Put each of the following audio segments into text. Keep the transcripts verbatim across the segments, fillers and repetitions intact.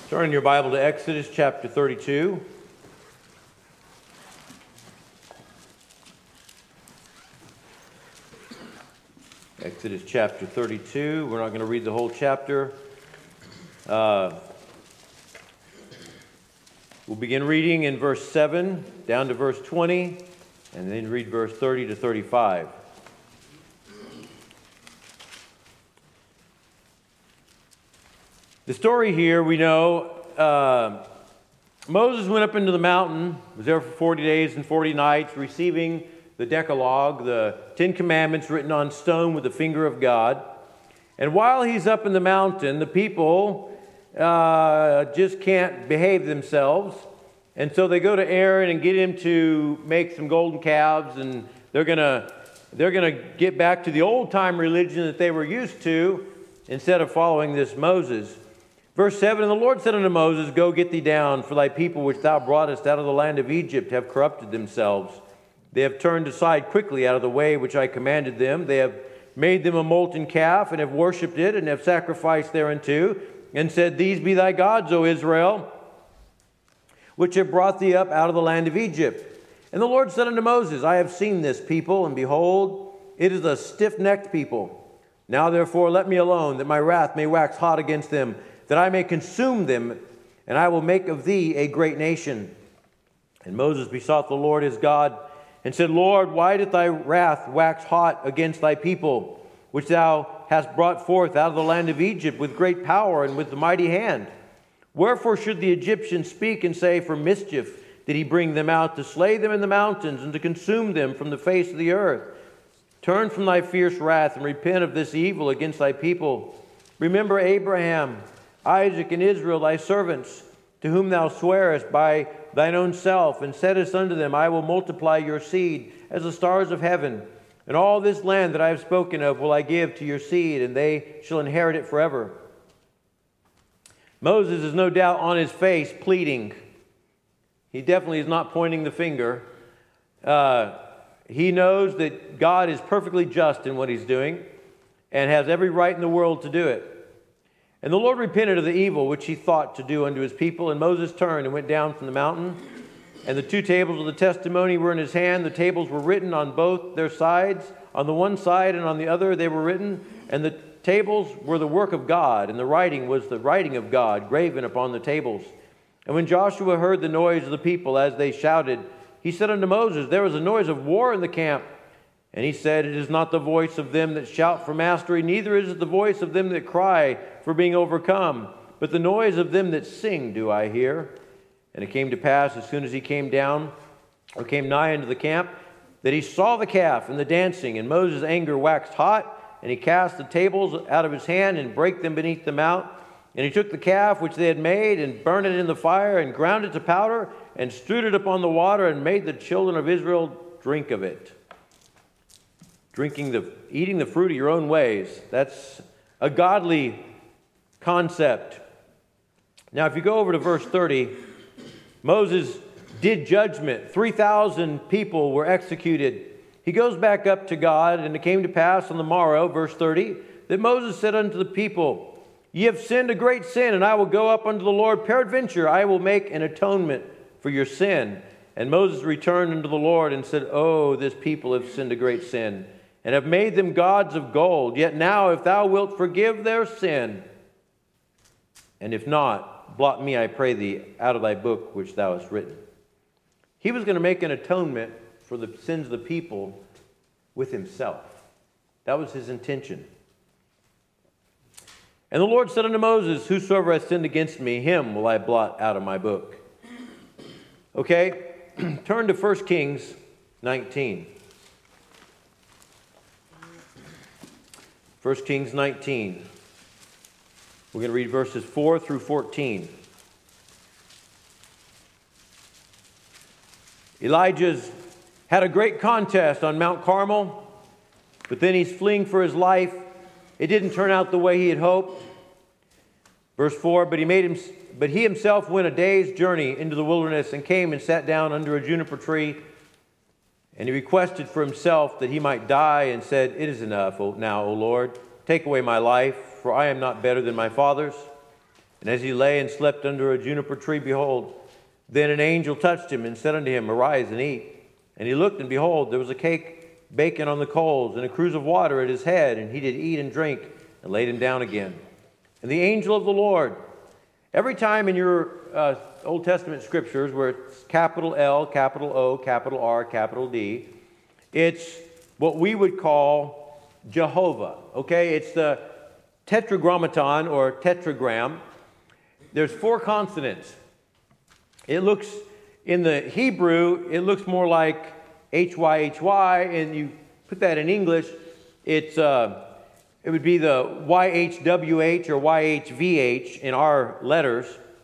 Turn your Bible to Exodus chapter thirty-two. Exodus chapter thirty-two. We're not going to read the whole chapter. Uh, we'll begin reading in verse seven down to verse twenty, and then read verse thirty to thirty-five. The story here, we know, uh, Moses went up into the mountain, was there for forty days and forty nights, receiving the Decalogue, the Ten Commandments written on stone with the finger of God. And while he's up in the mountain, the people uh, just can't behave themselves. And so they go to Aaron and get him to make some golden calves, and they're gonna they're gonna get back to the old-time religion that they were used to instead of following this Moses. Verse seven, and the Lord said unto Moses, Go get thee down, for thy people which thou broughtest out of the land of Egypt have corrupted themselves. They have turned aside quickly out of the way which I commanded them. They have made them a molten calf, and have worshipped it, and have sacrificed thereunto, and said, These be thy gods, O Israel, which have brought thee up out of the land of Egypt. And the Lord said unto Moses, I have seen this people, and behold, it is a stiff-necked people. Now therefore let me alone, that my wrath may wax hot against them, that I may consume them, and I will make of thee a great nation. And Moses besought the Lord his God, and said, Lord, why doth thy wrath wax hot against thy people, which thou hast brought forth out of the land of Egypt with great power and with the mighty hand? Wherefore should the Egyptians speak and say, For mischief did he bring them out, to slay them in the mountains, and to consume them from the face of the earth? Turn from thy fierce wrath, and repent of this evil against thy people. Remember Abraham, Isaac, and Israel, thy servants, to whom thou swearest by thine own self, and saidest unto them, I will multiply your seed as the stars of heaven, and all this land that I have spoken of will I give to your seed, and they shall inherit it forever. Moses is no doubt on his face pleading. He definitely is not pointing the finger. Uh, he knows that God is perfectly just in what he's doing, and has every right in the world to do it. And the Lord repented of the evil which he thought to do unto his people. And Moses turned and went down from the mountain. And the two tables of the testimony were in his hand. The tables were written on both their sides. On the one side and on the other they were written. And the tables were the work of God. And the writing was the writing of God, graven upon the tables. And when Joshua heard the noise of the people as they shouted, he said unto Moses, There is a noise of war in the camp. And he said, It is not the voice of them that shout for mastery, neither is it the voice of them that cry for being overcome, but the noise of them that sing do I hear. And it came to pass, as soon as he came down, or came nigh into the camp, that he saw the calf and the dancing, and Moses' anger waxed hot, and he cast the tables out of his hand, and brake them beneath them out. And he took the calf which they had made, and burned it in the fire, and ground it to powder, and strewed it upon the water, and made the children of Israel drink of it. Drinking the, eating the fruit of your own ways. That's a godly concept. Now, if you go over to verse thirty, Moses did judgment. three thousand people were executed. He goes back up to God, and it came to pass on the morrow, verse thirty, that Moses said unto the people, Ye have sinned a great sin, and I will go up unto the Lord. Peradventure, I will make an atonement for your sin. And Moses returned unto the Lord and said, Oh, this people have sinned a great sin, and have made them gods of gold. Yet now, if thou wilt forgive their sin, and if not, blot me, I pray thee, out of thy book which thou hast written. He was going to make an atonement for the sins of the people with himself. That was his intention. And the Lord said unto Moses, Whosoever hath sinned against me, him will I blot out of my book. Okay, turn to First Kings nineteen. First Kings nineteen. We're going to read verses four through fourteen. Elijah's had a great contest on Mount Carmel, but then he's fleeing for his life. It didn't turn out the way he had hoped. Verse four, but he made him, but he himself went a day's journey into the wilderness, and came and sat down under a juniper tree. And he requested for himself that he might die, and said, It is enough now, O Lord. Take away my life, for I am not better than my fathers. And as he lay and slept under a juniper tree, behold, then an angel touched him and said unto him, Arise and eat. And he looked, and behold, there was a cake baking on the coals, and a cruse of water at his head. And he did eat and drink, and laid him down again. And the angel of the Lord, every time in your uh, Old Testament scriptures where it's capital L, capital O, capital R, capital D, it's what we would call Jehovah. Okay, it's the tetragrammaton or tetragram. There's four consonants. It looks, in the Hebrew, it looks more like H Y H Y, and you put that in English, it's uh, it would be the Y H W H or Y H V H in our letters.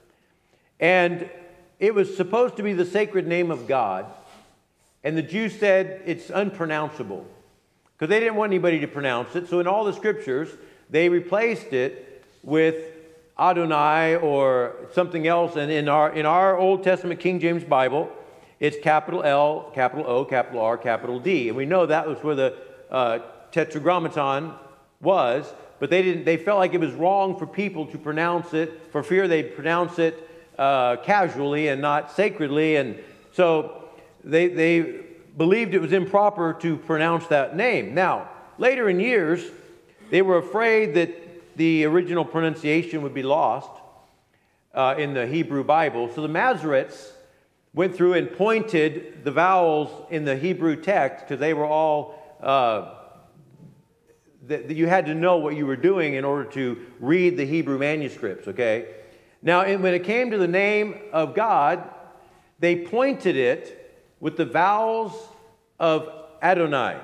And it was supposed to be the sacred name of God. And the Jews said it's unpronounceable because they didn't want anybody to pronounce it. So in all the scriptures, they replaced it with Adonai or something else. And in our in our Old Testament King James Bible, it's capital L, capital O, capital R, capital D. And we know that was where the uh, tetragrammaton was, but they didn't. They felt like it was wrong for people to pronounce it, for fear they'd pronounce it uh, casually and not sacredly. And so they they believed it was improper to pronounce that name. Now, later in years, they were afraid that the original pronunciation would be lost uh, in the Hebrew Bible. So the Masoretes went through and pointed the vowels in the Hebrew text because they were all, uh, that you had to know what you were doing in order to read the Hebrew manuscripts, okay? Now, when it came to the name of God, they pointed it with the vowels of Adonai.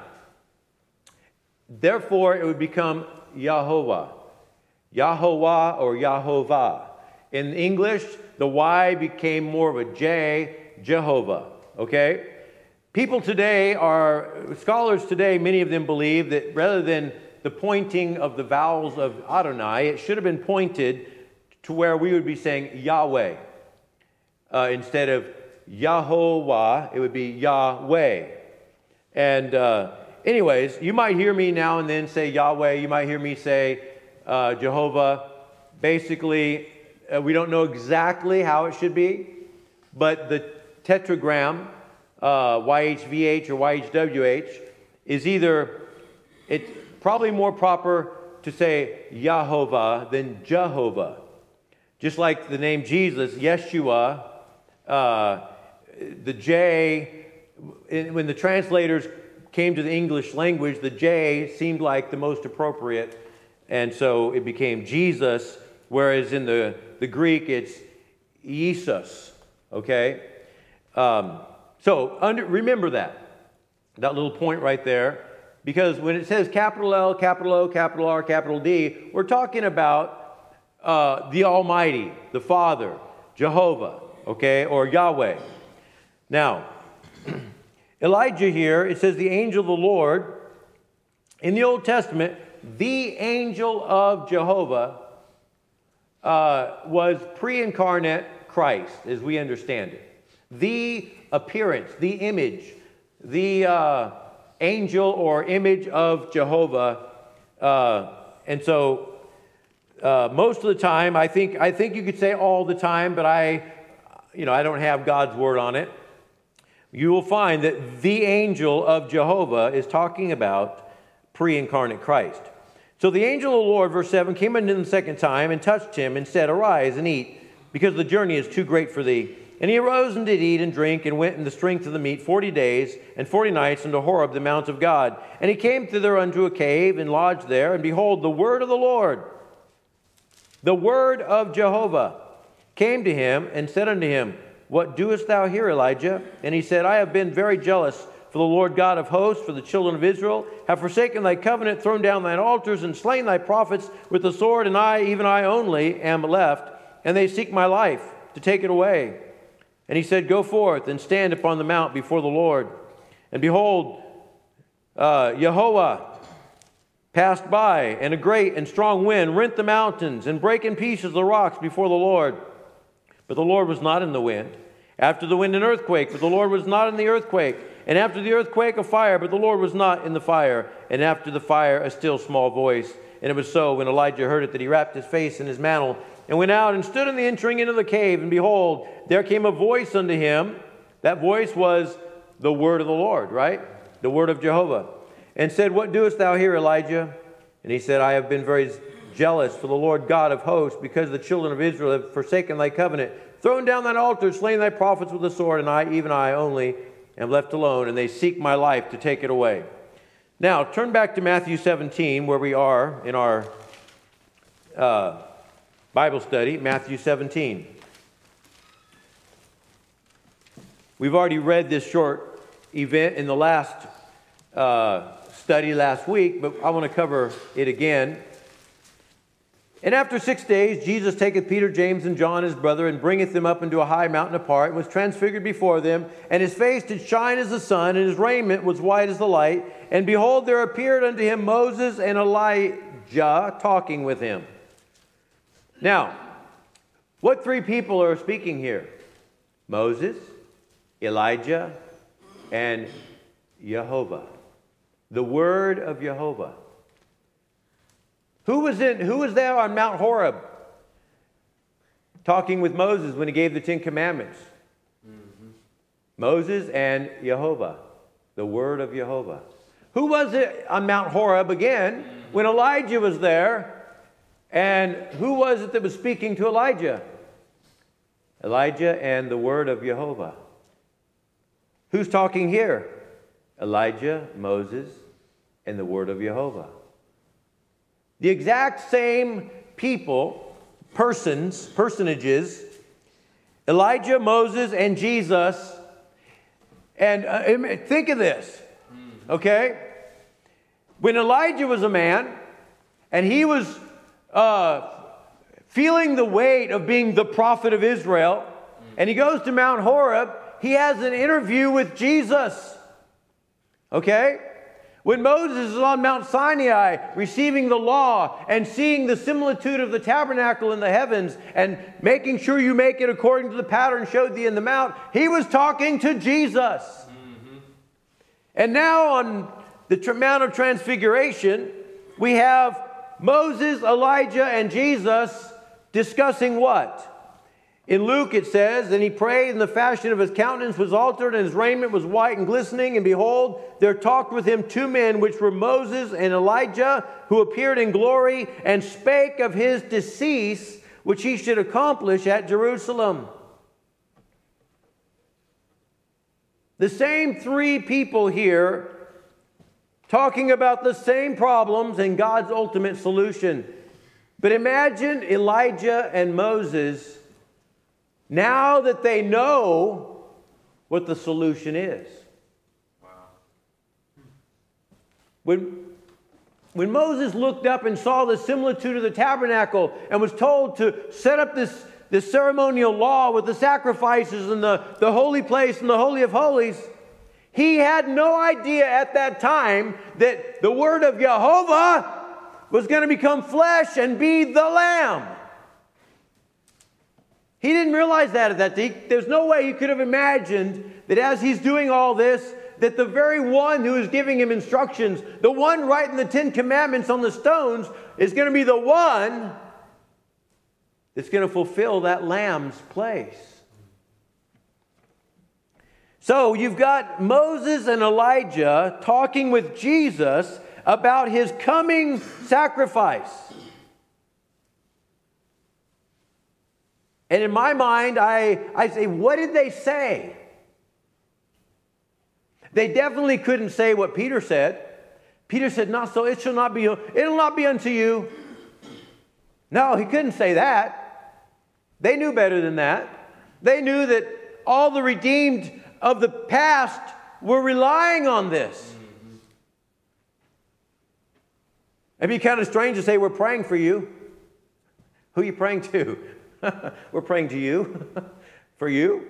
Therefore, it would become Yahovah. Yahovah or Yahovah. In English, the Y became more of a J, Jehovah. Okay? People today are, scholars today, many of them believe that rather than the pointing of the vowels of Adonai, it should have been pointed to where we would be saying Yahweh. Uh, instead of Yahovah, it would be Yahweh. And uh, anyways, you might hear me now and then say Yahweh. You might hear me say uh, Jehovah. Basically, uh, we don't know exactly how it should be, but the tetragram, uh, Y H V H or Y H W H, is either, it's probably more proper to say Yahovah than Jehovah. Just like the name Jesus, Yeshua, uh, the J, when the translators came to the English language, the J seemed like the most appropriate, and so it became Jesus, whereas in the, the Greek it's Jesus, okay? Um, so under, remember that, that little point right there, because when it says capital L, capital O, capital R, capital D, we're talking about uh, the Almighty, the Father, Jehovah, okay, or Yahweh. Now, Elijah here, it says the angel of the Lord. In the Old Testament, the angel of Jehovah uh, was pre-incarnate Christ, as we understand it. The appearance, the image, the uh, angel or image of Jehovah. Uh, and so uh, most of the time, I think, I think you could say all the time, but I, you know, I don't have God's word on it. You will find that the angel of Jehovah is talking about pre-incarnate Christ. So the angel of the Lord, verse seven, came unto him the second time and touched him and said, Arise and eat, because the journey is too great for thee. And he arose and did eat and drink and went in the strength of the meat forty days and forty nights unto Horeb, the mount of God. And he came thither unto a cave and lodged there. And behold, the word of the Lord, the word of Jehovah, came to him and said unto him, What doest thou here, Elijah? And he said, I have been very jealous for the Lord God of hosts, for the children of Israel, have forsaken thy covenant, thrown down thine altars, and slain thy prophets with the sword, and I, even I only, am left, and they seek my life to take it away. And he said, Go forth and stand upon the mount before the Lord. And behold, uh, Yahweh passed by, and a great and strong wind rent the mountains, and brake in pieces the rocks before the Lord. But the Lord was not in the wind. After the wind, an earthquake, but the Lord was not in the earthquake. And after the earthquake, a fire, but the Lord was not in the fire. And after the fire, a still small voice. And it was so, when Elijah heard it, that he wrapped his face in his mantle and went out and stood in the entering into the cave. And behold, there came a voice unto him. That voice was the word of the Lord, right? The word of Jehovah. And said, What doest thou here, Elijah? And he said, I have been very jealous for the Lord God of hosts, because the children of Israel have forsaken thy covenant, thrown down thine altar, slain thy prophets with the sword, and I, even I only, am left alone, and they seek my life to take it away. Now, turn back to Matthew seventeen, where we are in our uh, Bible study, Matthew seventeen. We've already read this short event in the last uh, study last week, but I want to cover it again. And after six days, Jesus taketh Peter, James, and John his brother, and bringeth them up into a high mountain apart, and was transfigured before them, and his face did shine as the sun, and his raiment was white as the light. And behold, there appeared unto him Moses and Elijah talking with him. Now, what three people are speaking here? Moses, Elijah, and Jehovah. The word of Jehovah. Who was in? Who was there on Mount Horeb talking with Moses when he gave the Ten Commandments? Mm-hmm. Moses and Jehovah, the word of Jehovah. Who was it on Mount Horeb again when Elijah was there? And who was it that was speaking to Elijah? Elijah and the word of Jehovah. Who's talking here? Elijah, Moses, and the word of Jehovah. The exact same people, persons, personages, Elijah, Moses, and Jesus. And uh, think of this, okay? When Elijah was a man, and he was uh, feeling the weight of being the prophet of Israel, and he goes to Mount Horeb, he has an interview with Jesus, okay? When Moses is on Mount Sinai receiving the law and seeing the similitude of the tabernacle in the heavens and making sure you make it according to the pattern showed thee in the mount, he was talking to Jesus. Mm-hmm. And now on the Mount of Transfiguration, we have Moses, Elijah, and Jesus discussing what? In Luke it says, and he prayed, and the fashion of his countenance was altered, and his raiment was white and glistening. And behold, there talked with him two men, which were Moses and Elijah, who appeared in glory, and spake of his decease, which he should accomplish at Jerusalem. The same three people here talking about the same problems and God's ultimate solution. But imagine Elijah and Moses, now that they know what the solution is. Wow. When, when Moses looked up and saw the similitude of the tabernacle and was told to set up this, this ceremonial law with the sacrifices and the, the holy place and the Holy of Holies, he had no idea at that time that the word of Jehovah was going to become flesh and be the Lamb. He didn't realize that at that time. There's no way he could have imagined that as he's doing all this, that the very one who is giving him instructions, the one writing the Ten Commandments on the stones, is going to be the one that's going to fulfill that lamb's place. So you've got Moses and Elijah talking with Jesus about his coming sacrifice. And in my mind, I, I say, what did they say? They definitely couldn't say what Peter said. Peter said, "Not so, it shall not be, it'll not be unto you." No, he couldn't say that. They knew better than that. They knew that all the redeemed of the past were relying on this. It'd be kind of strange to say, "We're praying for you." Who are you praying to? We're praying to you. For you.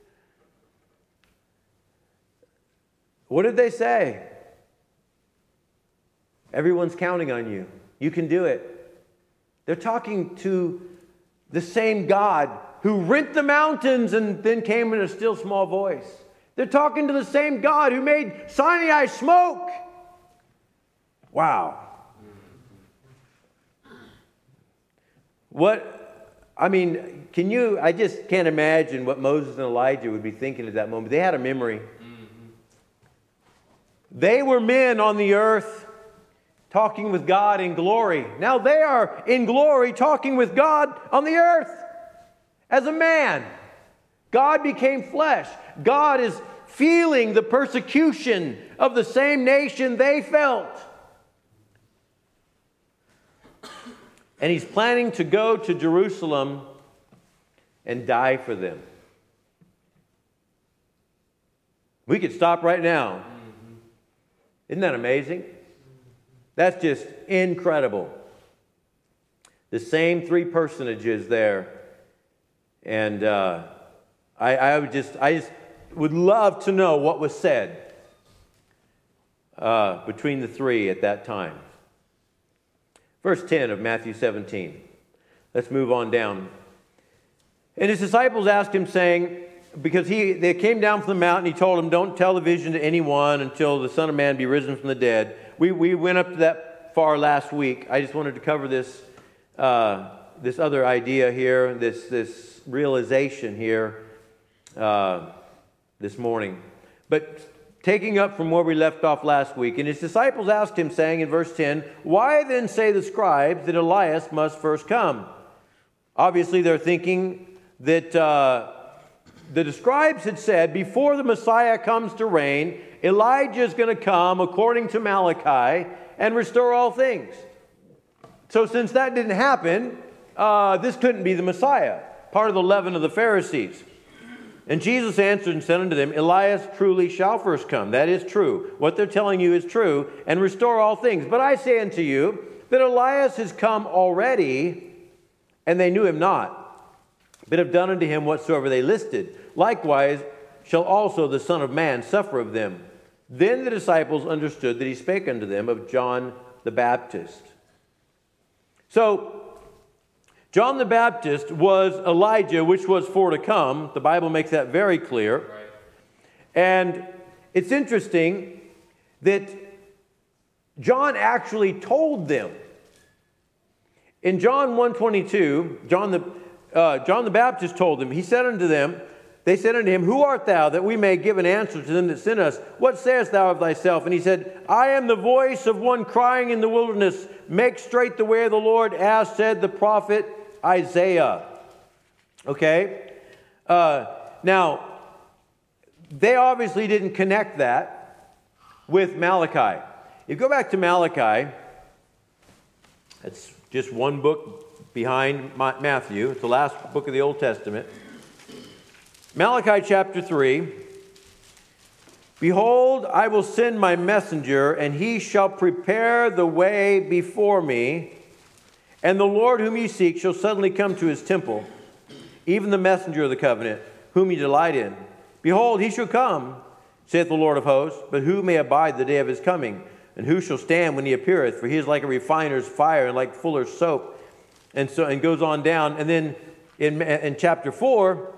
What did they say? Everyone's counting on you. You can do it. They're talking to the same God who rent the mountains and then came in a still small voice. They're talking to the same God who made Sinai smoke. Wow. What I mean, can you, I just can't imagine what Moses and Elijah would be thinking at that moment. They had a memory. Mm-hmm. They were men on the earth talking with God in glory. Now they are in glory talking with God on the earth as a man. God became flesh. God is feeling the persecution of the same nation they felt. And he's planning to go to Jerusalem and die for them. We could stop right now. Mm-hmm. Isn't that amazing? That's just incredible. The same three personages there. And uh, I, I would just, I just would love to know what was said uh, between the three at that time. Verse ten of Matthew seventeen. Let's move on down. And his disciples asked him, saying, because he they came down from the mountain, he told them, don't tell the vision to anyone until the Son of Man be risen from the dead. We we went up to that far last week. I just wanted to cover this uh, this other idea here, this this realization here uh, this morning. But taking up from where we left off last week, and his disciples asked him, saying in verse ten, why then say the scribes that Elias must first come? Obviously, they're thinking that uh, the scribes had said, before the Messiah comes to reign, Elijah is going to come, according to Malachi, and restore all things. So since that didn't happen, uh, this couldn't be the Messiah, part of the leaven of the Pharisees. And Jesus answered and said unto them, Elias truly shall first come. That is true. What they're telling you is true, and restore all things. But I say unto you that Elias has come already, and they knew him not, but have done unto him whatsoever they listed. Likewise shall also the Son of Man suffer of them. Then the disciples understood that he spake unto them of John the Baptist. So, John the Baptist was Elijah, which was for to come. The Bible makes that very clear. Right. And it's interesting that John actually told them. In John one twenty-two, John the, uh, John the Baptist told them, he said unto them, they said unto him, who art thou, that we may give an answer to them that sent us? What sayest thou of thyself? And he said, I am the voice of one crying in the wilderness, make straight the way of the Lord, as said the prophet Isaiah. Okay? Uh, now, they obviously didn't connect that with Malachi. If you go back to Malachi, it's just one book behind Matthew. It's the last book of the Old Testament. Malachi chapter three. Behold, I will send my messenger, and he shall prepare the way before me. And the Lord whom ye seek shall suddenly come to his temple, even the messenger of the covenant, whom ye delight in. Behold, he shall come, saith the Lord of hosts, but who may abide the day of his coming? And who shall stand when he appeareth? For he is like a refiner's fire, and like fuller's soap. And so, and goes on down. And then in, in chapter four,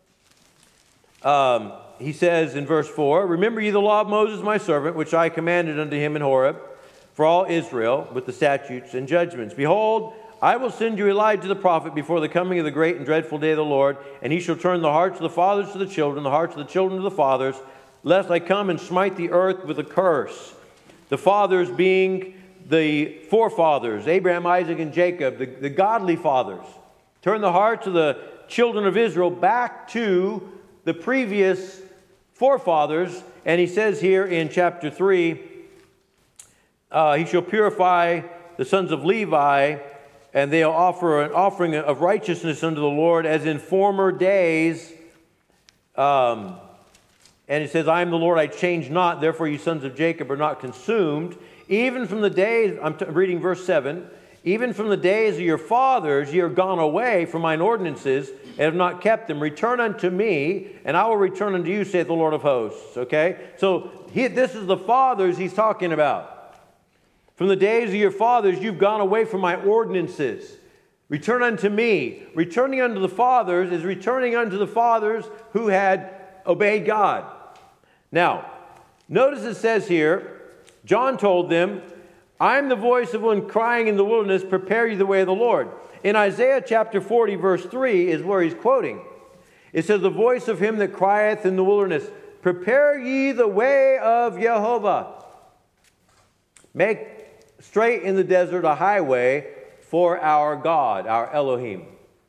um, he says in verse four, remember ye the law of Moses my servant, which I commanded unto him in Horeb, for all Israel, with the statutes and judgments. Behold, I will send you Elijah the prophet before the coming of the great and dreadful day of the Lord, and he shall turn the hearts of the fathers to the children, the hearts of the children to the fathers, lest I come and smite the earth with a curse. The fathers being the forefathers, Abraham, Isaac, and Jacob, the, the godly fathers. Turn the hearts of the children of Israel back to the previous forefathers. And he says here in chapter three, Uh, he shall purify the sons of Levi, and they'll offer an offering of righteousness unto the Lord as in former days. Um, and it says, I am the Lord, I change not, therefore you sons of Jacob are not consumed. Even from the days, I'm t- reading verse seven, even from the days of your fathers ye are gone away from mine ordinances, and have not kept them. Return unto me, and I will return unto you, saith the Lord of hosts. Okay? So he, this is the fathers he's talking about. From the days of your fathers, you've gone away from my ordinances. Return unto me. Returning unto the fathers is returning unto the fathers who had obeyed God. Now, notice it says here, John told them, I am the voice of one crying in the wilderness, prepare you the way of the Lord. In Isaiah chapter forty, verse three is where he's quoting. It says, the voice of him that crieth in the wilderness, prepare ye the way of Jehovah. Make straight in the desert a highway for our God, our Elohim.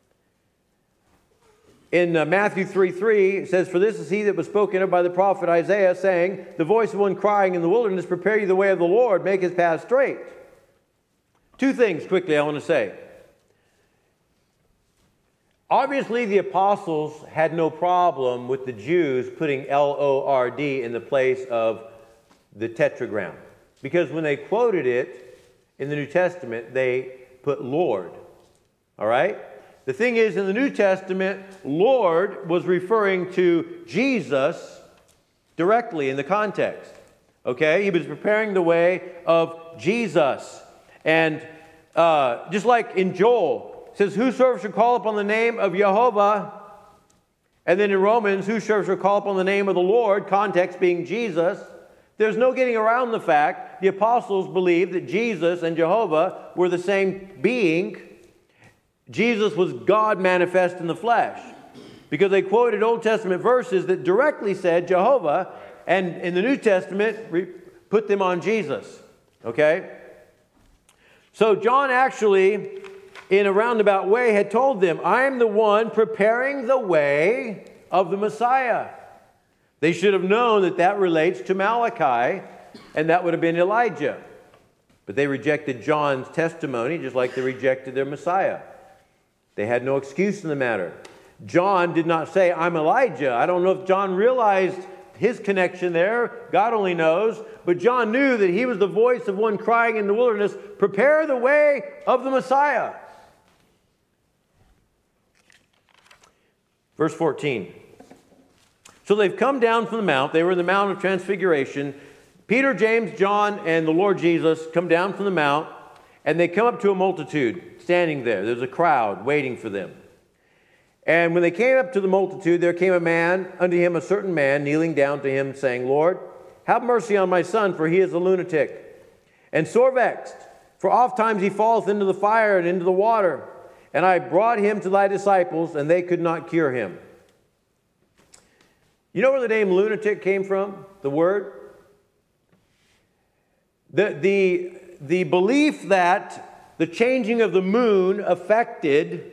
In uh, Matthew three three, it says, for this is he that was spoken of by the prophet Isaiah, saying, the voice of one crying in the wilderness, prepare ye the way of the Lord, make his path straight. Two things quickly I want to say. Obviously, the apostles had no problem with the Jews putting L O R D in the place of the tetragram. Because when they quoted it in the New Testament, they put Lord. All right? The thing is, in the New Testament, Lord was referring to Jesus directly in the context. Okay? He was preparing the way of Jesus. And uh, just like in Joel, it says, whosoever shall call upon the name of Jehovah. And then in Romans, whosoever shall call upon the name of the Lord, context being Jesus. There's no getting around the fact the apostles believed that Jesus and Jehovah were the same being. Jesus was God manifest in the flesh. Because they quoted Old Testament verses that directly said Jehovah, and in the New Testament, put them on Jesus. Okay? So John actually, in a roundabout way, had told them, I am the one preparing the way of the Messiah. They should have known that that relates to Malachi, and that would have been Elijah. But they rejected John's testimony just like they rejected their Messiah. They had no excuse in the matter. John did not say, I'm Elijah. I don't know if John realized his connection there. God only knows. But John knew that he was the voice of one crying in the wilderness, prepare the way of the Messiah. Verse fourteen. So they've come down from the mount. They were in the Mount of Transfiguration. Peter, James, John, and the Lord Jesus come down from the mount, and they come up to a multitude standing there. There's a crowd waiting for them. And when they came up to the multitude, there came a man, unto him a certain man, kneeling down to him, saying, Lord, have mercy on my son, for he is a lunatic, and sore vexed. For oft times he falleth into the fire and into the water. And I brought him to thy disciples, and they could not cure him. You know where the name lunatic came from? The word? The, the, the belief that the changing of the moon affected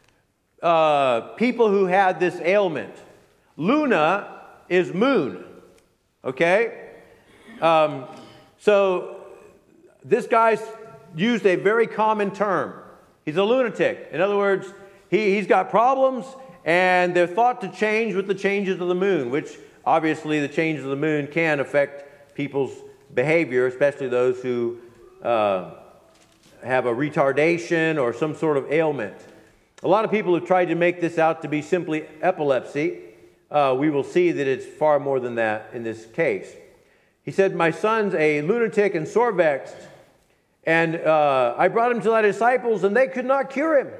uh, people who had this ailment. Luna is moon. Okay? Um, so this guy's used a very common term. He's a lunatic. In other words, he, he's got problems, and they're thought to change with the changes of the moon, which obviously the changes of the moon can affect people's behavior, especially those who uh, have a retardation or some sort of ailment. A lot of people have tried to make this out to be simply epilepsy. Uh, we will see that it's far more than that in this case. He said, my son's a lunatic and sore vexed, and uh, I brought him to thy disciples, and they could not cure him.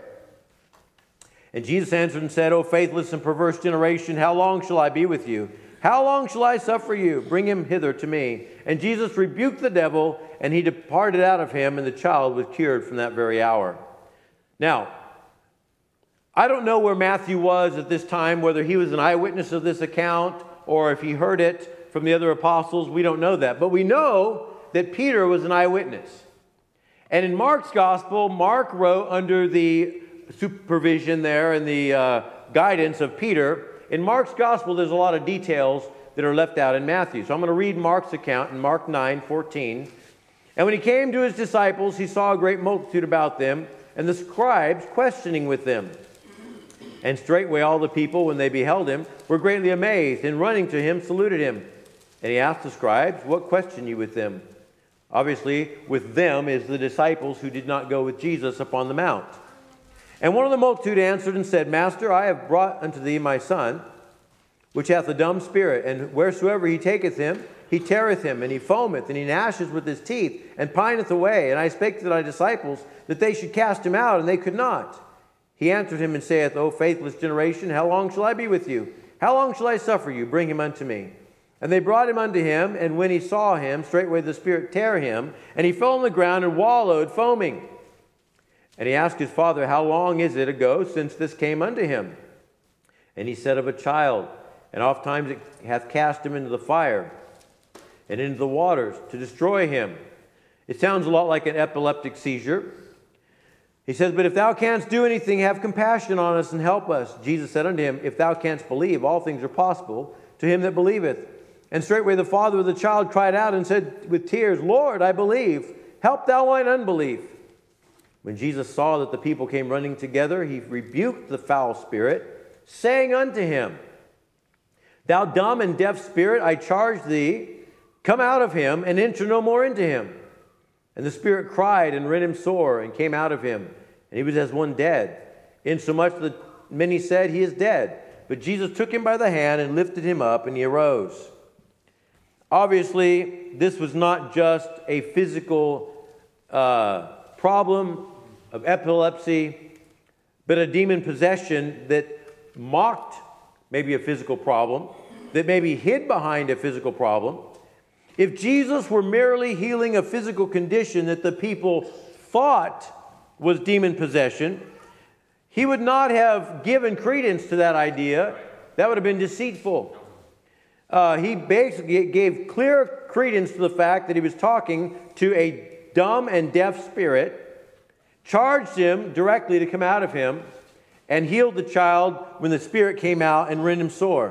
And Jesus answered and said, O faithless and perverse generation, how long shall I be with you? How long shall I suffer you? Bring him hither to me. And Jesus rebuked the devil, and he departed out of him, and the child was cured from that very hour. Now, I don't know where Matthew was at this time, whether he was an eyewitness of this account or if he heard it from the other apostles. We don't know that. But we know that Peter was an eyewitness. And in Mark's gospel, Mark wrote under the supervision there and the uh, guidance of Peter. In Mark's gospel, there's a lot of details that are left out in Matthew. So I'm going to read Mark's account in Mark nine fourteen. And when he came to his disciples, he saw a great multitude about them, and the scribes questioning with them. And straightway all the people, when they beheld him, were greatly amazed, and running to him, saluted him. And he asked the scribes, what question you with them? Obviously, with them is the disciples who did not go with Jesus upon the mount. And one of the multitude answered and said, Master, I have brought unto thee my son, which hath a dumb spirit, and wheresoever he taketh him, he teareth him, and he foameth, and he gnasheth with his teeth, and pineth away. And I spake to thy disciples that they should cast him out, and they could not. He answered him and saith, O faithless generation, how long shall I be with you? How long shall I suffer you? Bring him unto me. And they brought him unto him, and when he saw him, straightway the spirit tare him, and he fell on the ground and wallowed, foaming. And he asked his father, How long is it ago since this came unto him? And he said, Of a child, and oft times it hath cast him into the fire and into the waters to destroy him. It sounds a lot like an epileptic seizure. He says, But if thou canst do anything, have compassion on us and help us. Jesus said unto him, If thou canst believe, all things are possible to him that believeth. And straightway the father of the child cried out and said with tears, Lord, I believe. Help thou mine unbelief. When Jesus saw that the people came running together, he rebuked the foul spirit, saying unto him, Thou dumb and deaf spirit, I charge thee, come out of him, and enter no more into him. And the spirit cried and rent him sore, and came out of him, and he was as one dead, insomuch that many said, He is dead. But Jesus took him by the hand and lifted him up, and he arose. Obviously, this was not just a physical uh, problem of epilepsy, but a demon possession that mocked maybe a physical problem, that maybe hid behind a physical problem. If Jesus were merely healing a physical condition that the people thought was demon possession, he would not have given credence to that idea. That would have been deceitful. Uh, he basically gave clear credence to the fact that he was talking to a dumb and deaf spirit, charged him directly to come out of him, and healed the child when the spirit came out and rent him sore.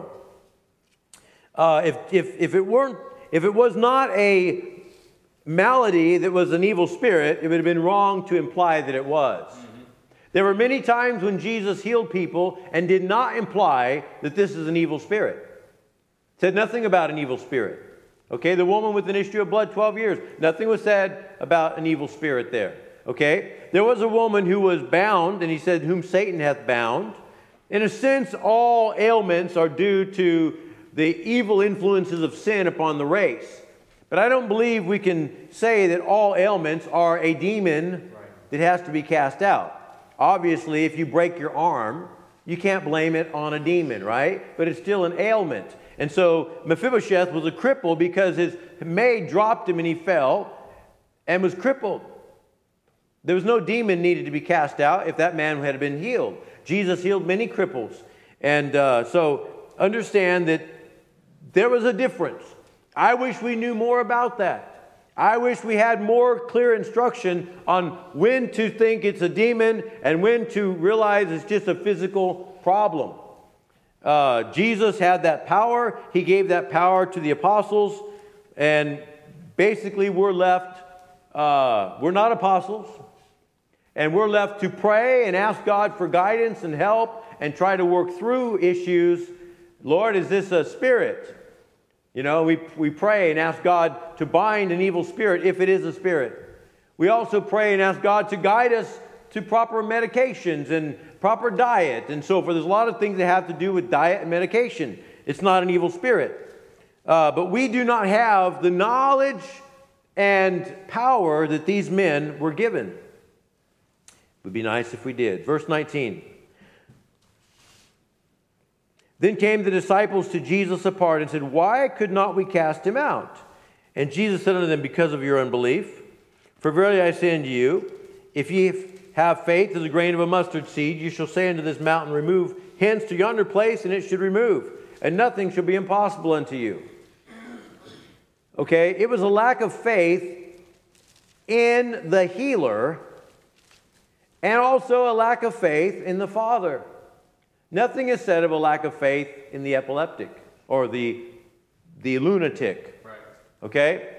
Uh, if, if, if, it weren't, if it was not a malady that was an evil spirit, it would have been wrong to imply that it was. Mm-hmm. There were many times when Jesus healed people and did not imply that this is an evil spirit. Said nothing about an evil spirit. Okay, the woman with an issue of blood, twelve years, nothing was said about an evil spirit there. Okay, there was a woman who was bound, and he said, whom Satan hath bound. In a sense, all ailments are due to the evil influences of sin upon the race. But I don't believe we can say that all ailments are a demon that has to be cast out. Obviously, if you break your arm, you can't blame it on a demon, right? But it's still an ailment. And so Mephibosheth was a cripple because his maid dropped him and he fell and was crippled. There was no demon needed to be cast out if that man had been healed. Jesus healed many cripples. And uh, so understand that there was a difference. I wish we knew more about that. I wish we had more clear instruction on when to think it's a demon and when to realize it's just a physical problem. Uh, Jesus had that power. He gave that power to the apostles. And basically we're left, uh, we're not apostles. And we're left to pray and ask God for guidance and help and try to work through issues. Lord, is this a spirit? You know, we, we pray and ask God to bind an evil spirit if it is a spirit. We also pray and ask God to guide us to proper medications and proper diet and so forth. There's a lot of things that have to do with diet and medication. It's not an evil spirit. Uh, but we do not have the knowledge and power that these men were given. It would be nice if we did. Verse nineteen. Then came the disciples to Jesus apart and said, Why could not we cast him out? And Jesus said unto them, Because of your unbelief. For verily I say unto you, if ye have faith as a grain of a mustard seed, you shall say unto this mountain, Remove hence to yonder place, and it should remove. And nothing shall be impossible unto you. Okay, it was a lack of faith in the healer and also a lack of faith in the Father. Nothing is said of a lack of faith in the epileptic or the, the lunatic. Right. Okay?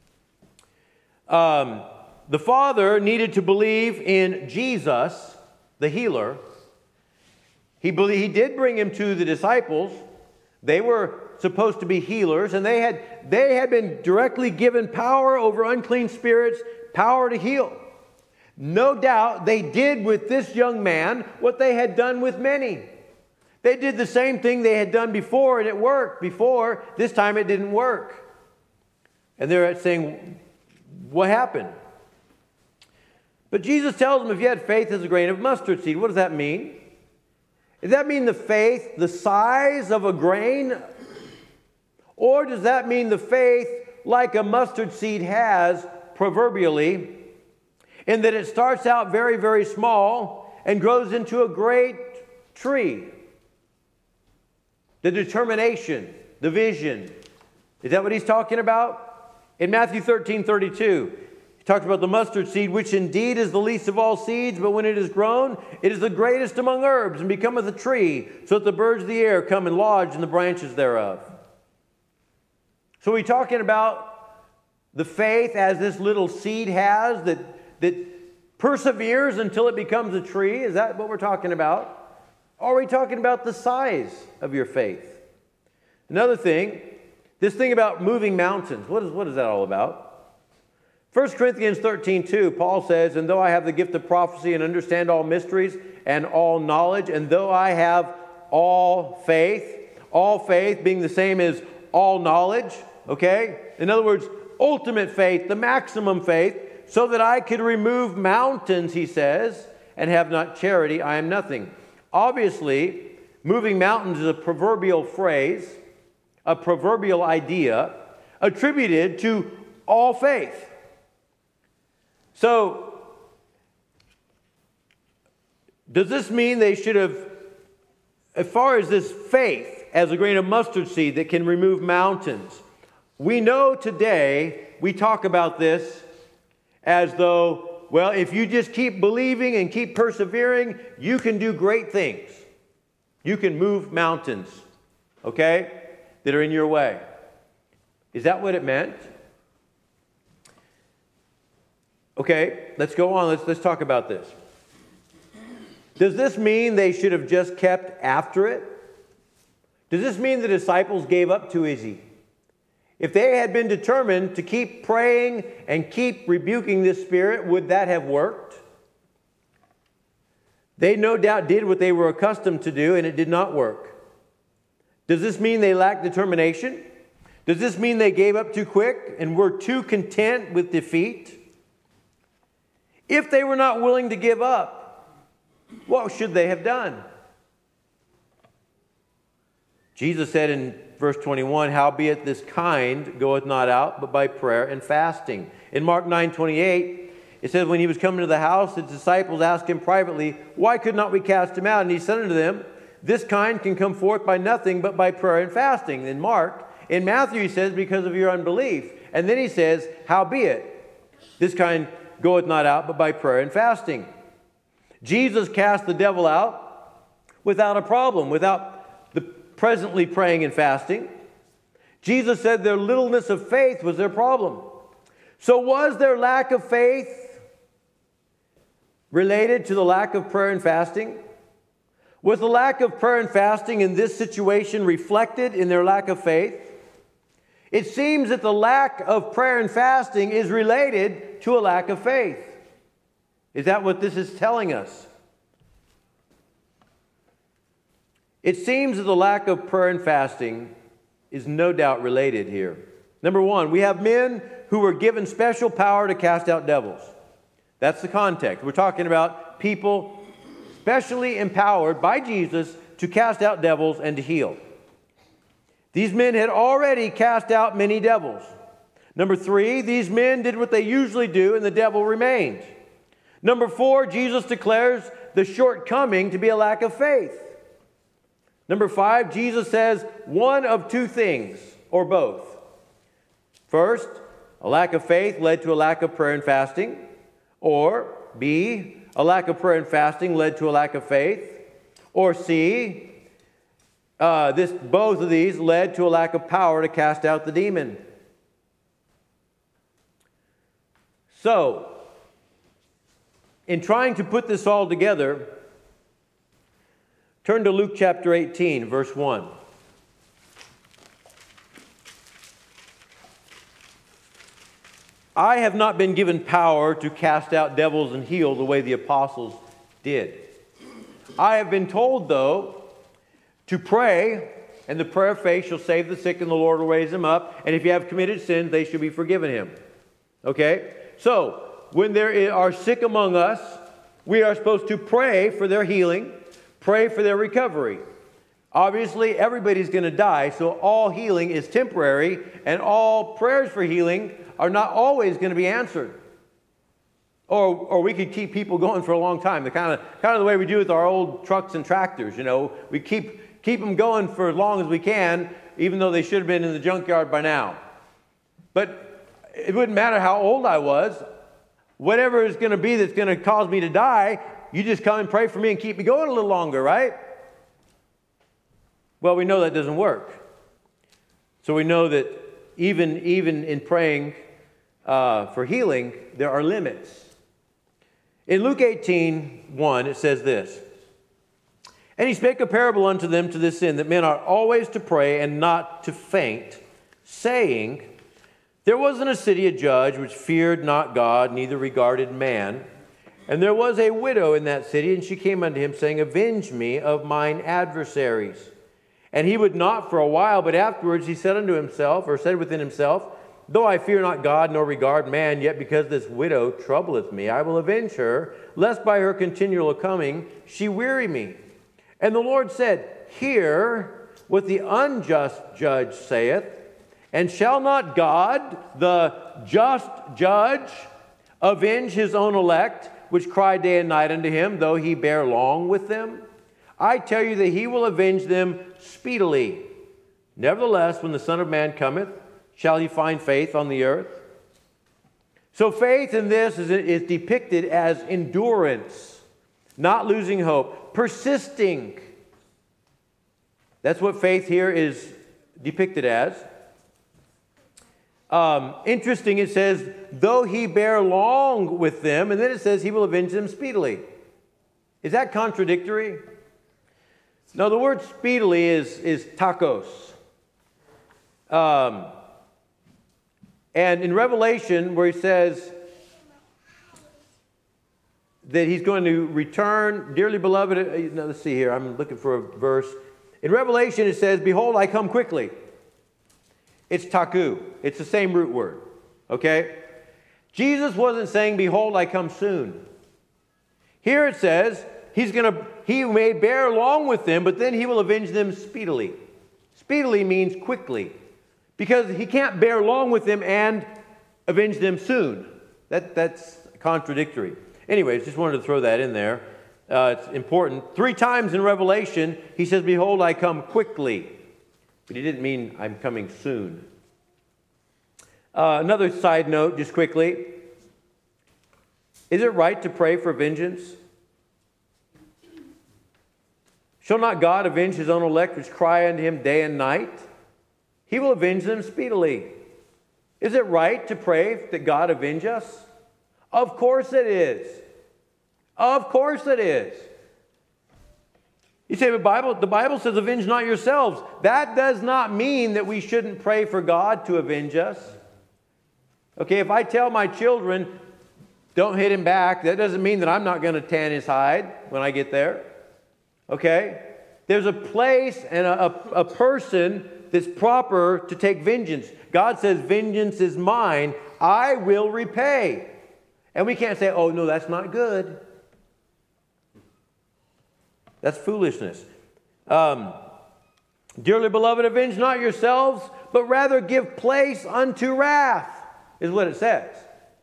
Um, the Father needed to believe in Jesus, the healer. He, believed, he did bring him to the disciples. They were supposed to be healers, and they had, they had been directly given power over unclean spirits, power to heal. No doubt they did with this young man what they had done with many. They did the same thing they had done before, and it worked before. This time it didn't work. And they're saying, what happened? But Jesus tells them, if you had faith as a grain of mustard seed, what does that mean? Does that mean the faith the size of a grain? Or does that mean the faith like a mustard seed has proverbially? in that it starts out very, very small and grows into a great tree. The determination, the vision. Is that what he's talking about? In Matthew thirteen thirty-two, he talks about the mustard seed, which indeed is the least of all seeds, but when it is grown, it is the greatest among herbs, and becometh a tree, so that the birds of the air come and lodge in the branches thereof. So we're talking about the faith as this little seed has that, that perseveres until it becomes a tree. Is that what we're talking about? Or are we talking about the size of your faith? Another thing, this thing about moving mountains, what is, what is that all about? First Corinthians thirteen two, Paul says, and though I have the gift of prophecy and understand all mysteries and all knowledge, and though I have all faith, all faith being the same as all knowledge, okay? In other words, ultimate faith, the maximum faith, so that I could remove mountains, he says, and have not charity, I am nothing. Obviously, moving mountains is a proverbial phrase, a proverbial idea attributed to all faith. So, does this mean they should have, as far as this faith as a grain of mustard seed that can remove mountains, we know today we talk about this as though, well, if you just keep believing and keep persevering, you can do great things. You can move mountains, okay, that are in your way. Is that what it meant? Okay, let's go on. Let's, let's talk about this. Does this mean they should have just kept after it? Does this mean the disciples gave up too easy? If they had been determined to keep praying and keep rebuking this spirit, would that have worked? They no doubt did what they were accustomed to do, and it did not work. Does this mean they lacked determination? Does this mean they gave up too quick and were too content with defeat? If they were not willing to give up, what should they have done? Jesus said in verse twenty-one, howbeit this kind goeth not out, but by prayer and fasting. In Mark nine twenty-eight, it says, when he was coming to the house, his disciples asked him privately, why could not we cast him out? And he said unto them, this kind can come forth by nothing but by prayer and fasting. In Mark, in Matthew he says, because of your unbelief. And then he says, howbeit this kind goeth not out, but by prayer and fasting. Jesus cast the devil out without a problem, without the presently praying and fasting. Jesus said their littleness of faith was their problem. So was their lack of faith related to the lack of prayer and fasting? Was the lack of prayer and fasting in this situation reflected in their lack of faith? It seems that the lack of prayer and fasting is related to a lack of faith. Is that what this is telling us? It seems that the lack of prayer and fasting is no doubt related here. Number one, we have men who were given special power to cast out devils. That's the context. We're talking about people specially empowered by Jesus to cast out devils and to heal. These men had already cast out many devils. Number three, these men did what they usually do and the devil remained. Number four, Jesus declares the shortcoming to be a lack of faith. Number five, Jesus says one of two things, or both. First, a lack of faith led to a lack of prayer and fasting. Or B, a lack of prayer and fasting led to a lack of faith. Or C, uh, this, both of these led to a lack of power to cast out the demon. So, in trying to put this all together, turn to Luke chapter eighteen, verse one. I have not been given power to cast out devils and heal the way the apostles did. I have been told, though, to pray, and the prayer of faith shall save the sick, and the Lord will raise them up. And if you have committed sins, they shall be forgiven him. Okay? So, when there are sick among us, we are supposed to pray for their healing, pray for their recovery. Obviously, everybody's going to die, so all healing is temporary, and all prayers for healing are not always going to be answered. Or, or we could keep people going for a long time. The kind of, kind of the way we do with our old trucks and tractors, you know. We keep, keep them going for as long as we can, even though they should have been in the junkyard by now. But it wouldn't matter how old I was. Whatever is going to be that's going to cause me to die, you just come and pray for me and keep me going a little longer, right? Well, we know that doesn't work. So we know that even, even in praying uh, for healing, there are limits. In Luke eighteen, one, it says this, "And he spake a parable unto them to this end, that men ought always to pray and not to faint, saying, There was in a city a judge which feared not God, neither regarded man. And there was a widow in that city, and she came unto him, saying, Avenge me of mine adversaries. And he would not for a while, but afterwards he said unto himself, or said within himself, Though I fear not God, nor regard man, yet because this widow troubleth me, I will avenge her, lest by her continual coming she weary me. And the Lord said, Hear what the unjust judge saith, and shall not God, the just judge, avenge his own elect, which cry day and night unto him, though he bear long with them? I tell you that he will avenge them speedily. Nevertheless, when the Son of Man cometh, shall he find faith on the earth?" So faith in this is, is depicted as endurance, not losing hope, persisting. That's what faith here is depicted as. Um, interesting, it says, though he bear long with them, and then it says he will avenge them speedily. Is that contradictory? No, the word speedily is, is tachos. Um, and in Revelation, where he says that he's going to return, dearly beloved, uh, no, let's see here, I'm looking for a verse. In Revelation, it says, Behold, I come quickly. It's taku. It's the same root word. Okay? Jesus wasn't saying, Behold, I come soon. Here it says, He's going to, he may bear long with them, but then he will avenge them speedily. Speedily means quickly. Because he can't bear long with them and avenge them soon. That, that's contradictory. Anyways, just wanted to throw that in there. Uh, it's important. Three times in Revelation, he says, Behold, I come quickly. But he didn't mean I'm coming soon. Uh, another side note, just quickly. Is it right to pray for vengeance? Shall not God avenge his own elect, which cry unto him day and night? He will avenge them speedily. Is it right to pray that God avenge us? Of course it is. Of course it is. You say, the Bible, the Bible says, avenge not yourselves. That does not mean that we shouldn't pray for God to avenge us. Okay, if I tell my children, don't hit him back, that doesn't mean that I'm not going to tan his hide when I get there. Okay? There's a place and a, a, a person that's proper to take vengeance. God says, vengeance is mine. I will repay. And we can't say, oh, no, that's not good. That's foolishness. Um, Dearly beloved, avenge not yourselves, but rather give place unto wrath, is what it says.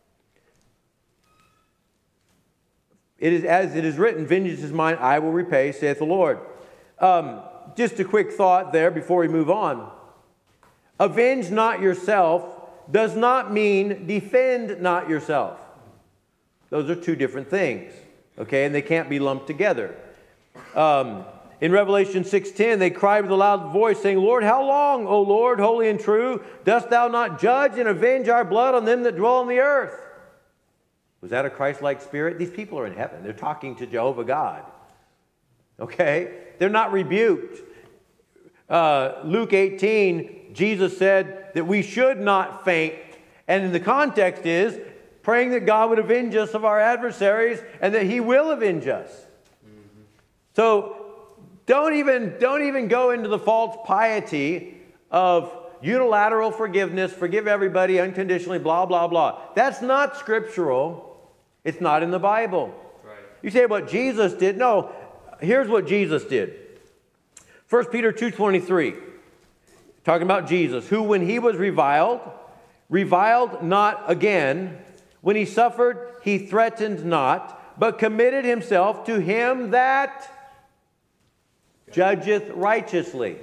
It is as it is written, vengeance is mine, I will repay, saith the Lord. Um, just a quick thought there before we move on. Avenge not yourself does not mean defend not yourself. Those are two different things, okay? And they can't be lumped together. Um, in Revelation six ten, they cried with a loud voice, saying, Lord, how long, O Lord, holy and true, dost thou not judge and avenge our blood on them that dwell on the earth? Was that a Christ-like spirit? These people are in heaven. They're talking to Jehovah God. Okay? They're not rebuked. Uh, Luke eighteen, Jesus said that we should not faint. And in the context is praying that God would avenge us of our adversaries and that He will avenge us. Mm-hmm. So don't even, don't even go into the false piety of unilateral forgiveness, forgive everybody unconditionally, blah, blah, blah. That's not scriptural. It's not in the Bible. Right. You say what Jesus did. No, here's what Jesus did. First Peter two twenty-three, talking about Jesus, who when he was reviled, reviled not again, When he suffered, he threatened not, but committed himself to him that judgeth righteously.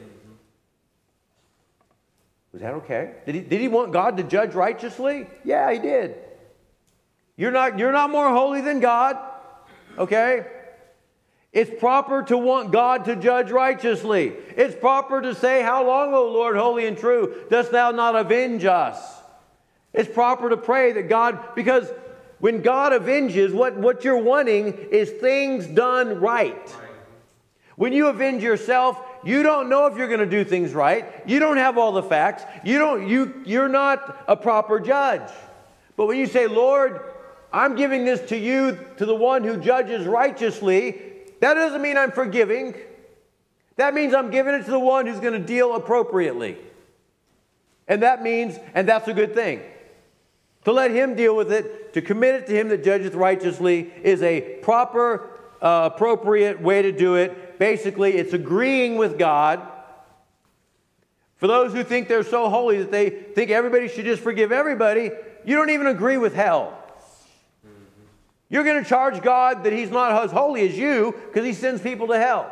Was that okay? Did he, did he want God to judge righteously? Yeah, he did. You're not, you're not more holy than God, okay? It's proper to want God to judge righteously. It's proper to say, how long, O Lord, holy and true, dost thou not avenge us? It's proper to pray that God, because when God avenges, what, what you're wanting is things done right. When you avenge yourself, you don't know if you're going to do things right. You don't have all the facts. You don't, you, you're not a proper judge. But when you say, Lord, I'm giving this to you, to the one who judges righteously, that doesn't mean I'm forgiving. That means I'm giving it to the one who's going to deal appropriately. And that means, and that's a good thing, to let him deal with it, to commit it to him that judgeth righteously is a proper, uh, appropriate way to do it. Basically, it's agreeing with God. For those who think they're so holy that they think everybody should just forgive everybody, you don't even agree with hell. You're going to charge God that he's not as holy as you because he sends people to hell.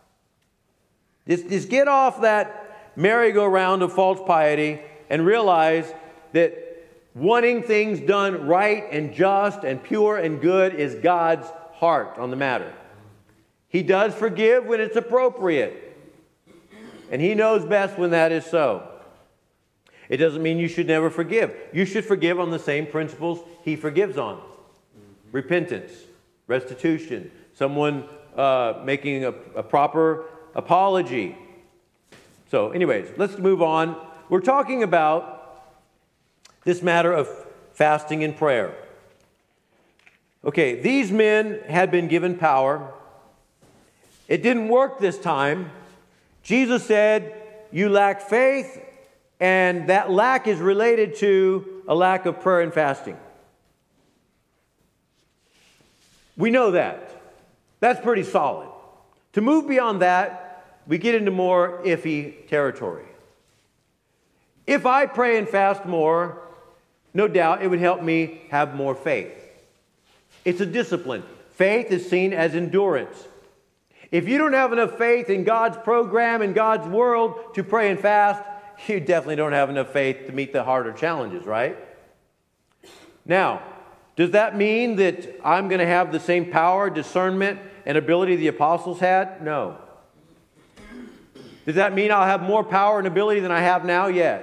Just, just get off that merry-go-round of false piety and realize that wanting things done right and just and pure and good is God's heart on the matter. He does forgive when it's appropriate. And he knows best when that is so. It doesn't mean you should never forgive. You should forgive on the same principles he forgives on. Repentance, restitution, someone uh, making a, a proper apology. So anyways, let's move on. We're talking about this matter of fasting and prayer. Okay, these men had been given power. It didn't work this time. Jesus said, you lack faith, and that lack is related to a lack of prayer and fasting. We know that. That's pretty solid. To move beyond that, we get into more iffy territory. If I pray and fast more, no doubt it would help me have more faith. It's a discipline. Faith is seen as endurance. If you don't have enough faith in God's program and God's world to pray and fast, you definitely don't have enough faith to meet the harder challenges, right? Now, does that mean that I'm going to have the same power, discernment, and ability the apostles had? No. Does that mean I'll have more power and ability than I have now? Yes.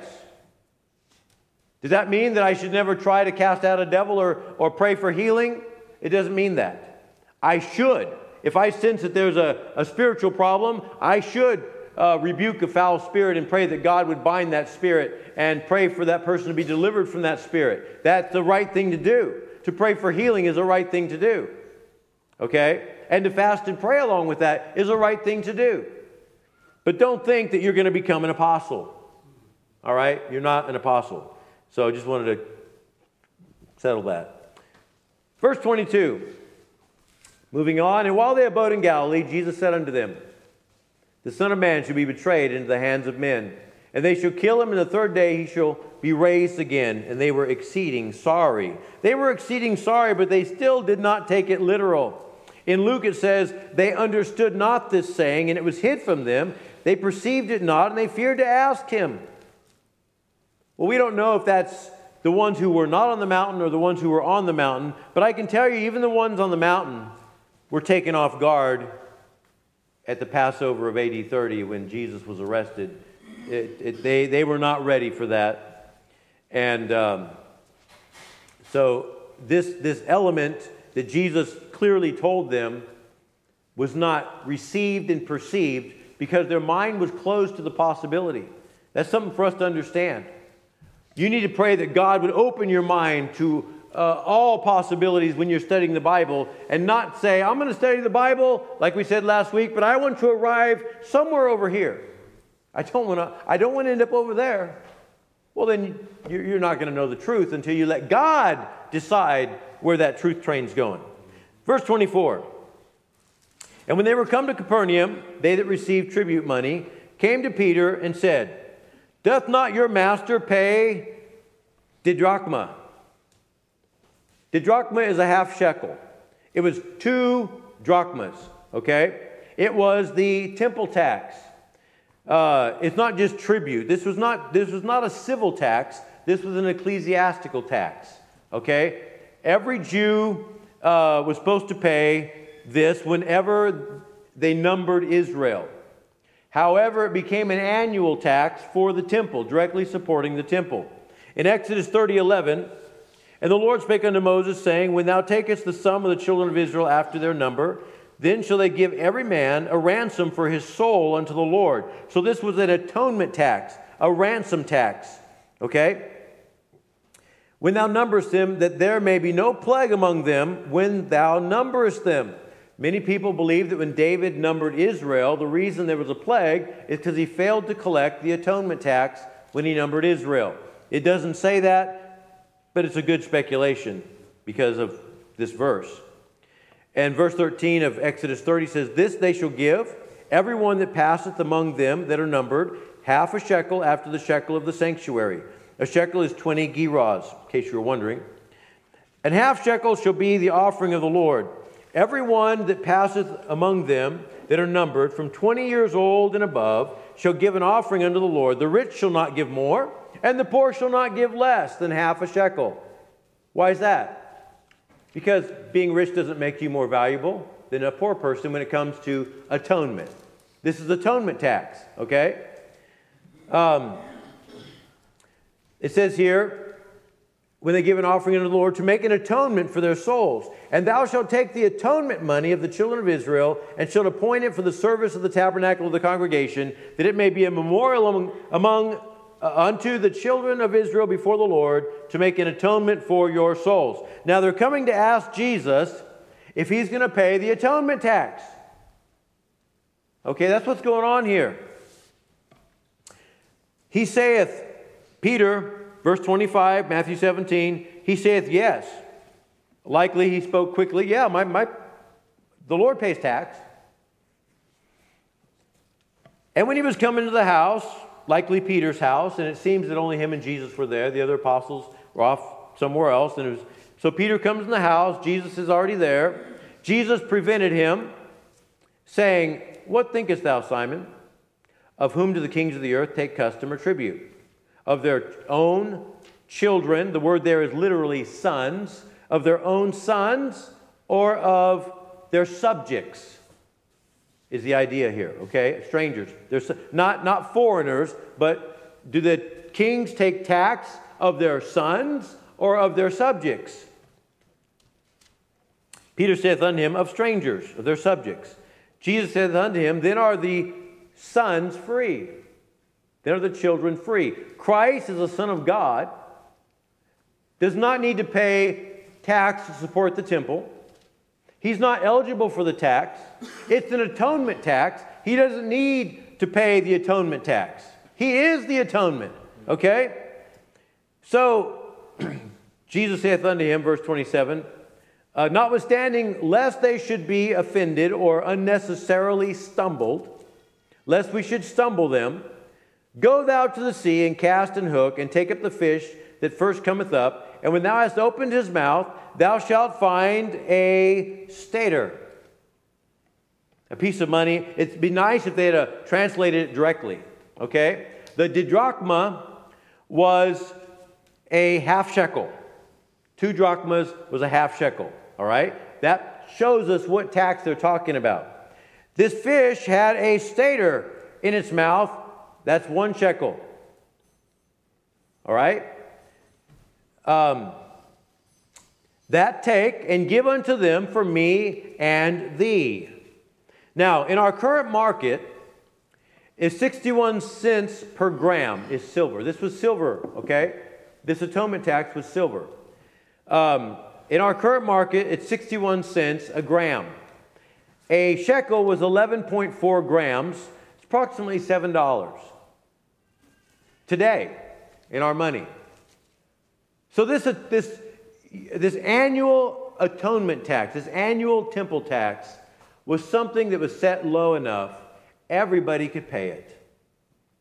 Does that mean that I should never try to cast out a devil or, or pray for healing? It doesn't mean that. I should. If I sense that there's a, a spiritual problem, I should uh, rebuke a foul spirit and pray that God would bind that spirit and pray for that person to be delivered from that spirit. That's the right thing to do. To pray for healing is the right thing to do. Okay? And to fast and pray along with that is the right thing to do. But don't think that you're going to become an apostle. All right? You're not an apostle. So I just wanted to settle that. Verse twenty-two. Moving on, and while they abode in Galilee, Jesus said unto them, the Son of Man shall be betrayed into the hands of men, and they shall kill him, and the third day he shall be raised again. And they were exceeding sorry. They were exceeding sorry, but they still did not take it literal. In Luke it says, they understood not this saying, and it was hid from them. They perceived it not, and they feared to ask him. Well, we don't know if that's the ones who were not on the mountain or the ones who were on the mountain, but I can tell you, even the ones on the mountain were taken off guard at the Passover of A D thirty when Jesus was arrested. It, it, they, they were not ready for that. And um, so this, this element that Jesus clearly told them was not received and perceived because their mind was closed to the possibility. That's something for us to understand. You need to pray that God would open your mind to uh, all possibilities when you're studying the Bible, and not say, I'm going to study the Bible, like we said last week, but I want to arrive somewhere over here. I don't want to, I don't want to end up over there. Well, then you're not going to know the truth until you let God decide where that truth train's going. Verse twenty-four. And when they were come to Capernaum, they that received tribute money came to Peter and said, doth not your master pay didrachma? Didrachma is a half shekel. It was two drachmas, okay? It was the temple tax. Uh, it's not just tribute. This was not, this was not a civil tax. This was an ecclesiastical tax, okay? Every Jew uh, was supposed to pay this whenever they numbered Israel. However, it became an annual tax for the temple, directly supporting the temple. In Exodus thirty eleven, and the Lord spake unto Moses, saying, When thou takest the sum of the children of Israel after their number, then shall they give every man a ransom for his soul unto the Lord. So this was an atonement tax, a ransom tax. Okay? When thou numberest them, that there may be no plague among them when thou numberest them. Many people believe that when David numbered Israel, the reason there was a plague is because he failed to collect the atonement tax when he numbered Israel. It doesn't say that, but it's a good speculation because of this verse. And verse thirteen of Exodus thirty says, This they shall give, every one that passeth among them that are numbered, half a shekel after the shekel of the sanctuary. A shekel is twenty gerahs, in case you were wondering. And half shekel shall be the offering of the Lord. Every one that passeth among them that are numbered, from twenty years old and above, shall give an offering unto the Lord. The rich shall not give more, and the poor shall not give less than half a shekel. Why is that? Because being rich doesn't make you more valuable than a poor person when it comes to atonement. This is atonement tax, okay? Um, it says here, when they give an offering unto the Lord, to make an atonement for their souls. And thou shalt take the atonement money of the children of Israel, and shalt appoint it for the service of the tabernacle of the congregation, that it may be a memorial among, among uh, unto the children of Israel before the Lord, to make an atonement for your souls. Now they're coming to ask Jesus if he's going to pay the atonement tax. Okay, that's what's going on here. He saith, Peter, verse twenty-five, Matthew seventeen, he saith, yes. Likely he spoke quickly. Yeah, my, my, the Lord pays tax. And when he was coming to the house, likely Peter's house, and it seems that only him and Jesus were there. The other apostles were off somewhere else. And it was, so Peter comes in the house. Jesus is already there. Jesus prevented him, saying, What thinkest thou, Simon? Of whom do the kings of the earth take custom or tribute? Of their own children, the word there is literally sons, of their own sons, or of their subjects, is the idea here, okay? Strangers. They're not, not foreigners, but do the kings take tax of their sons or of their subjects? Peter saith unto him, Of strangers, of their subjects. Jesus saith unto him, Then are the sons free. Then are the children free. Christ, as a Son of God, does not need to pay tax to support the temple. He's not eligible for the tax. It's an atonement tax. He doesn't need to pay the atonement tax. He is the atonement. Okay? So, Jesus saith unto him, verse twenty-seven, uh, Notwithstanding, lest they should be offended or unnecessarily stumbled, lest we should stumble them, go thou to the sea and cast an hook and take up the fish that first cometh up, and when thou hast opened his mouth, thou shalt find a stater. A piece of money. It'd be nice if they had uh, translated it directly. Okay? The didrachma was a half shekel. Two drachmas was a half shekel. All right? That shows us what tax they're talking about. This fish had a stater in its mouth. That's one shekel. All right? Um, that take and give unto them for me and thee. Now, in our current market, is sixty-one cents per gram is silver. This was silver, okay? This atonement tax was silver. Um, in our current market, it's sixty-one cents a gram. A shekel was eleven point four grams. It's approximately seven dollars. Today, in our money. So this, this, this annual atonement tax, this annual temple tax, was something that was set low enough everybody could pay it.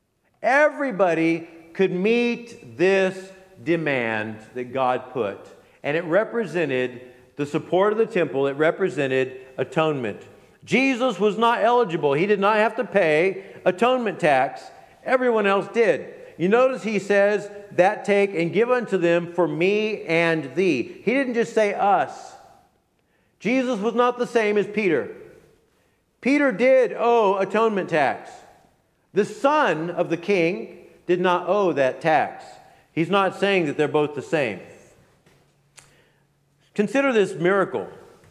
Everybody could meet this demand that God put. and it represented the support of the temple. It represented atonement. Jesus was not eligible. He did not have to pay atonement tax. Everyone else did. You notice he says, that take and give unto them for me and thee. He didn't just say us. Jesus was not the same as Peter. Peter did owe atonement tax. The son of the king did not owe that tax. He's not saying that they're both the same. Consider this miracle.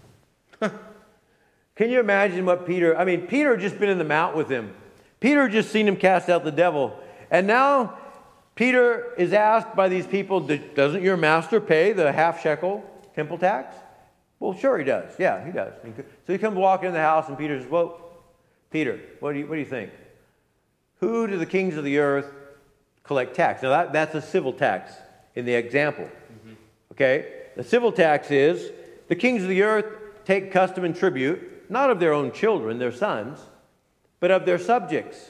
Can you imagine what Peter, I mean, Peter had just been in the mount with him. Peter had just seen him cast out the devil. And now Peter is asked by these people, doesn't your master pay the half shekel temple tax? Well, sure he does. Yeah, he does. So he comes walking in the house and Peter says, well, Peter, what do you, what do you think? Who do the kings of the earth collect tax? Now that, that's a civil tax in the example. Mm-hmm. Okay? The civil tax is the kings of the earth take custom and tribute, not of their own children, their sons, but of their subjects.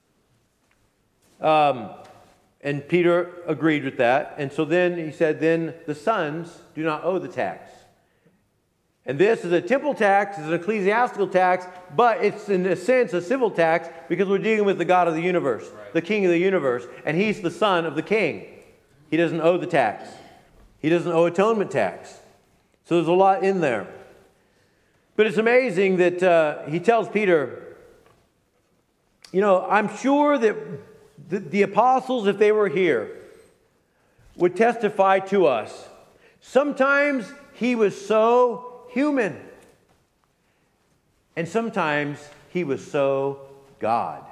Um, and Peter agreed with that. And so then he said, then the sons do not owe the tax. And this is a temple tax, it's an ecclesiastical tax, but it's in a sense a civil tax because we're dealing with the God of the universe, right, the king of the universe, and he's the son of the king. He doesn't owe the tax. He doesn't owe atonement tax. So there's a lot in there. But it's amazing that uh, he tells Peter, you know, I'm sure that the, the apostles, if they were here, would testify to us. Sometimes he was so human, and sometimes he was so God.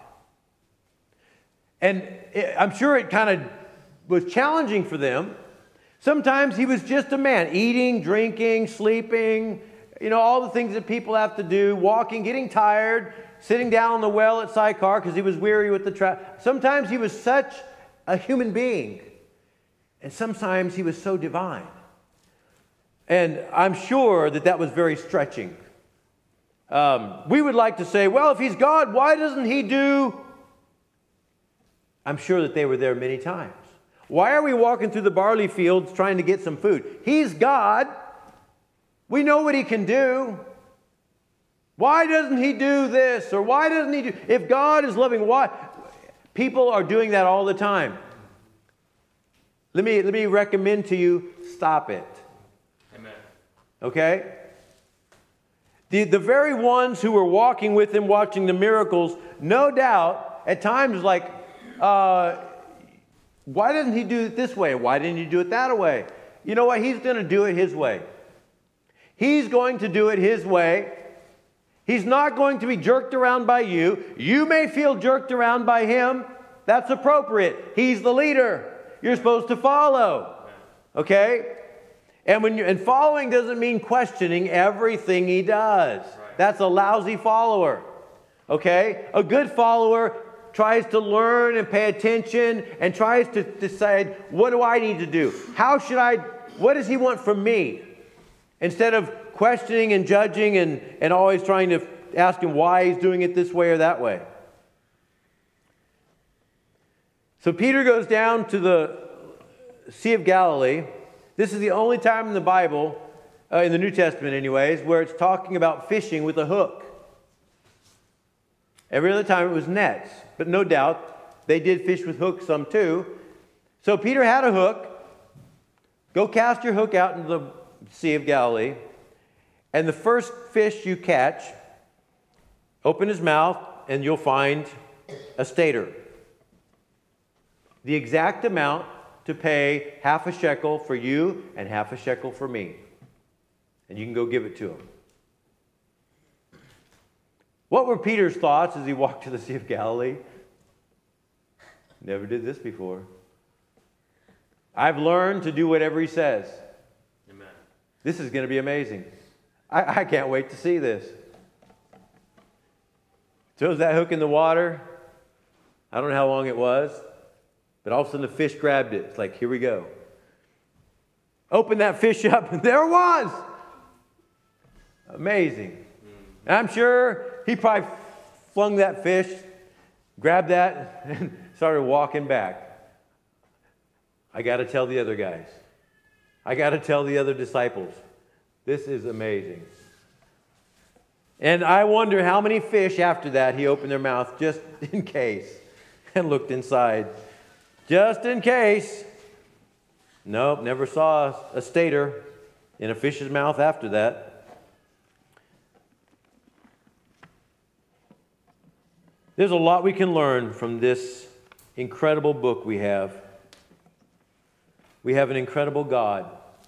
And it, I'm sure it kind of was challenging for them. Sometimes he was just a man, eating, drinking, sleeping, you know, all the things that people have to do, walking, getting tired, sitting down on the well at Sychar because he was weary with the traffic. Sometimes he was such a human being, and sometimes he was so divine. And I'm sure that that was very stretching. Um, we would like to say, well, if he's God, why doesn't he do... I'm sure that they were there many times. Why are we walking through the barley fields trying to get some food? He's God. We know what he can do. Why doesn't he do this? Or why doesn't he do... If God is loving, why... People are doing that all the time. Let me, let me recommend to you, stop it. Okay? The, the very ones who were walking with him, watching the miracles, no doubt, at times like, uh, why doesn't he do it this way? Why didn't he do it that way? You know what? He's going to do it his way. He's going to do it his way. He's not going to be jerked around by you. You may feel jerked around by him. That's appropriate. He's the leader. You're supposed to follow. Okay? And when you, and following doesn't mean questioning everything he does. Right. That's a lousy follower. Okay? A good follower tries to learn and pay attention and tries to decide, what do I need to do? How should I, what does he want from me? Instead of questioning and judging and, and always trying to ask him why he's doing it this way or that way. So Peter goes down to the Sea of Galilee. This is the only time in the Bible, uh, in the New Testament anyways, where it's talking about fishing with a hook. Every other time it was nets, but no doubt they did fish with hooks some too. So Peter had a hook. Go cast your hook out into the Sea of Galilee, and the first fish you catch, open his mouth, and you'll find a stater. The exact amount to pay half a shekel for you and half a shekel for me. And you can go give it to him. What were Peter's thoughts as he walked to the Sea of Galilee? Never did this before. I've learned to do whatever he says. Amen. This is going to be amazing. I, I can't wait to see this. Throws that hook in the water. I don't know how long it was. But all of a sudden the fish grabbed it. It's like, here we go. Open that fish up, and there it was. Amazing. And I'm sure he probably flung that fish, grabbed that, and started walking back. I got to tell the other guys. I got to tell the other disciples. This is amazing. And I wonder how many fish after that he opened their mouth just in case and looked inside. Just in case. Nope, never saw a stater in a fish's mouth after that. There's a lot we can learn from this incredible book we have. We have an incredible God.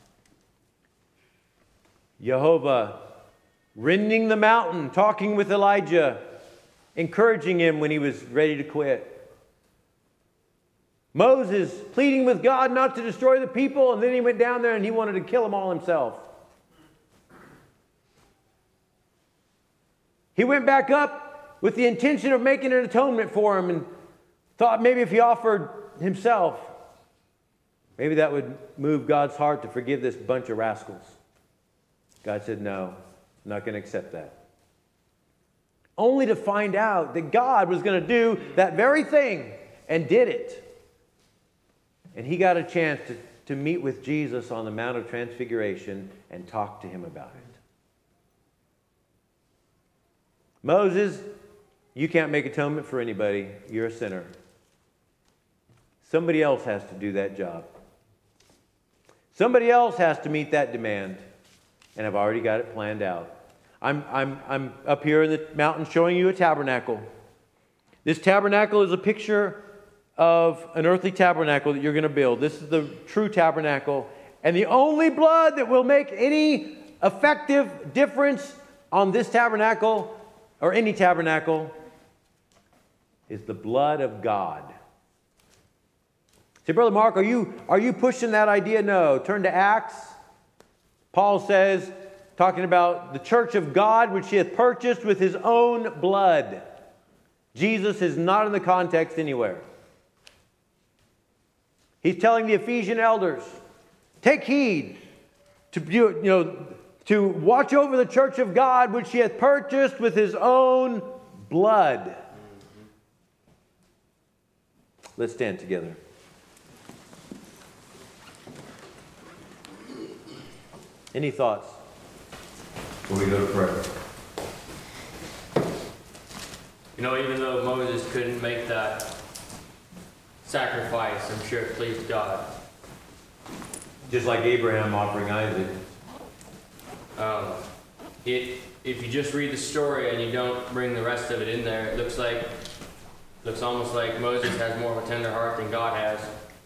Jehovah rending the mountain, talking with Elijah, encouraging him when he was ready to quit. Moses pleading with God not to destroy the people, and then he went down there and he wanted to kill them all himself. He went back up with the intention of making an atonement for him and thought maybe if he offered himself, maybe that would move God's heart to forgive this bunch of rascals. God said, no, I'm not going to accept that. Only to find out that God was going to do that very thing and did it. And he got a chance to, to meet with Jesus on the Mount of Transfiguration and talk to him about it. Moses, you can't make atonement for anybody. You're a sinner. Somebody else has to do that job. Somebody else has to meet that demand. And I've already got it planned out. I'm, I'm, I'm up here in the mountain showing you a tabernacle. This tabernacle is a picture of an earthly tabernacle that you're going to build. This is the true tabernacle. And the only blood that will make any effective difference on this tabernacle or any tabernacle is the blood of God. Say, Brother Mark, are you, are you pushing that idea? No. Turn to Acts. Paul says, talking about the church of God, which he hath purchased with his own blood. Jesus is not in the context anywhere. He's telling the Ephesian elders, take heed to, you know, to watch over the church of God, which he hath purchased with his own blood. Let's stand together. Any thoughts before we go to prayer? You know, even though Moses couldn't make that sacrifice, I'm sure it pleased God. Just like Abraham offering Isaac. Um, it, if you just read the story and you don't bring the rest of it in there, it looks like, looks almost like Moses has more of a tender heart than God has.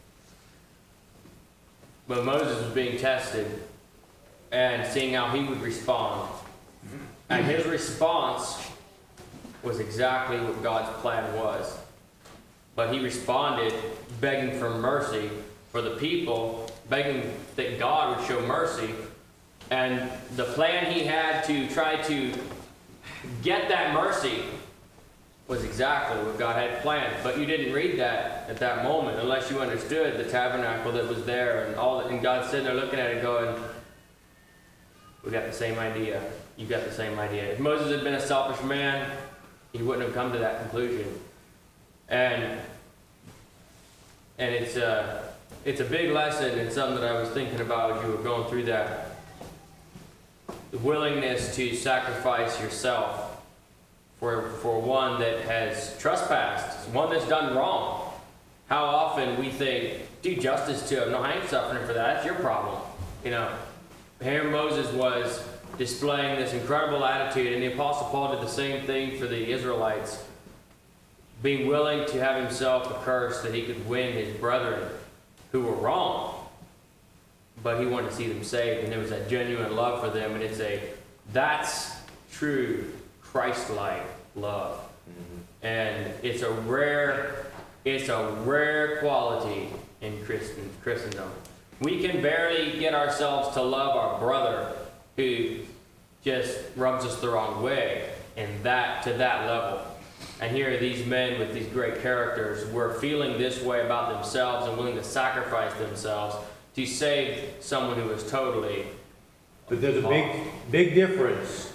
But Moses was being tested and seeing how he would respond. And his response was exactly what God's plan was. But he responded begging for mercy for the people, begging that God would show mercy. And the plan he had to try to get that mercy was exactly what God had planned. But you didn't read that at that moment unless you understood the tabernacle that was there and all that. And God's sitting there looking at it going, we got the same idea. You got the same idea. If Moses had been a selfish man, he wouldn't have come to that conclusion. And and it's a, it's a big lesson and something that I was thinking about as you were going through that. The willingness to sacrifice yourself for, for one that has trespassed, one that's done wrong. How often we think, do justice to him. No, I ain't suffering for that. That's your problem. You know, here Moses was displaying this incredible attitude, and the Apostle Paul did the same thing for the Israelites, being willing to have himself accursed that he could win his brethren who were wrong. But he wanted to see them saved, and there was that genuine love for them, and it's a, that's true Christ-like love. Mm-hmm. And it's a rare, it's a rare quality in Christian, Christendom. We can barely get ourselves to love our brother who just rubs us the wrong way, and that to that level. And here are these men with these great characters were feeling this way about themselves and willing to sacrifice themselves to save someone who was totally But there's a big, big difference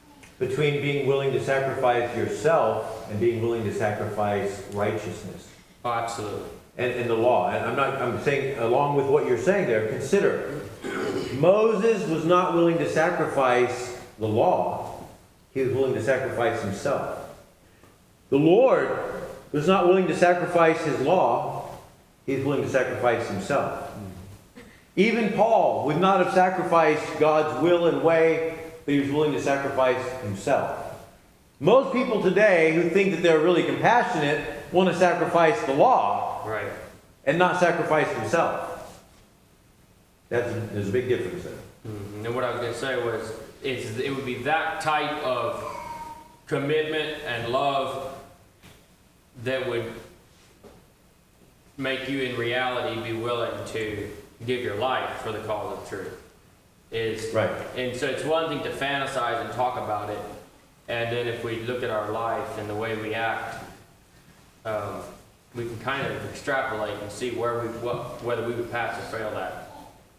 between being willing to sacrifice yourself and being willing to sacrifice righteousness. Oh, absolutely. And, and the law. And I'm not, I'm saying, along with what you're saying there, consider, Moses was not willing to sacrifice the law. He was willing to sacrifice himself. The Lord was not willing to sacrifice his law. He was willing to sacrifice himself. Even Paul would not have sacrificed God's will and way, but he was willing to sacrifice himself. Most people today who think that they're really compassionate want to sacrifice the law, Right. and not sacrifice themselves. That's there's a big difference there. Mm-hmm. And what I was going to say was, it's, it would be that type of commitment and love that would make you in reality be willing to give your life for the cause of truth. Is Right. And so it's one thing to fantasize and talk about it, and then if we look at our life and the way we act, um, we can kind of extrapolate and see where we what whether we would pass or fail that.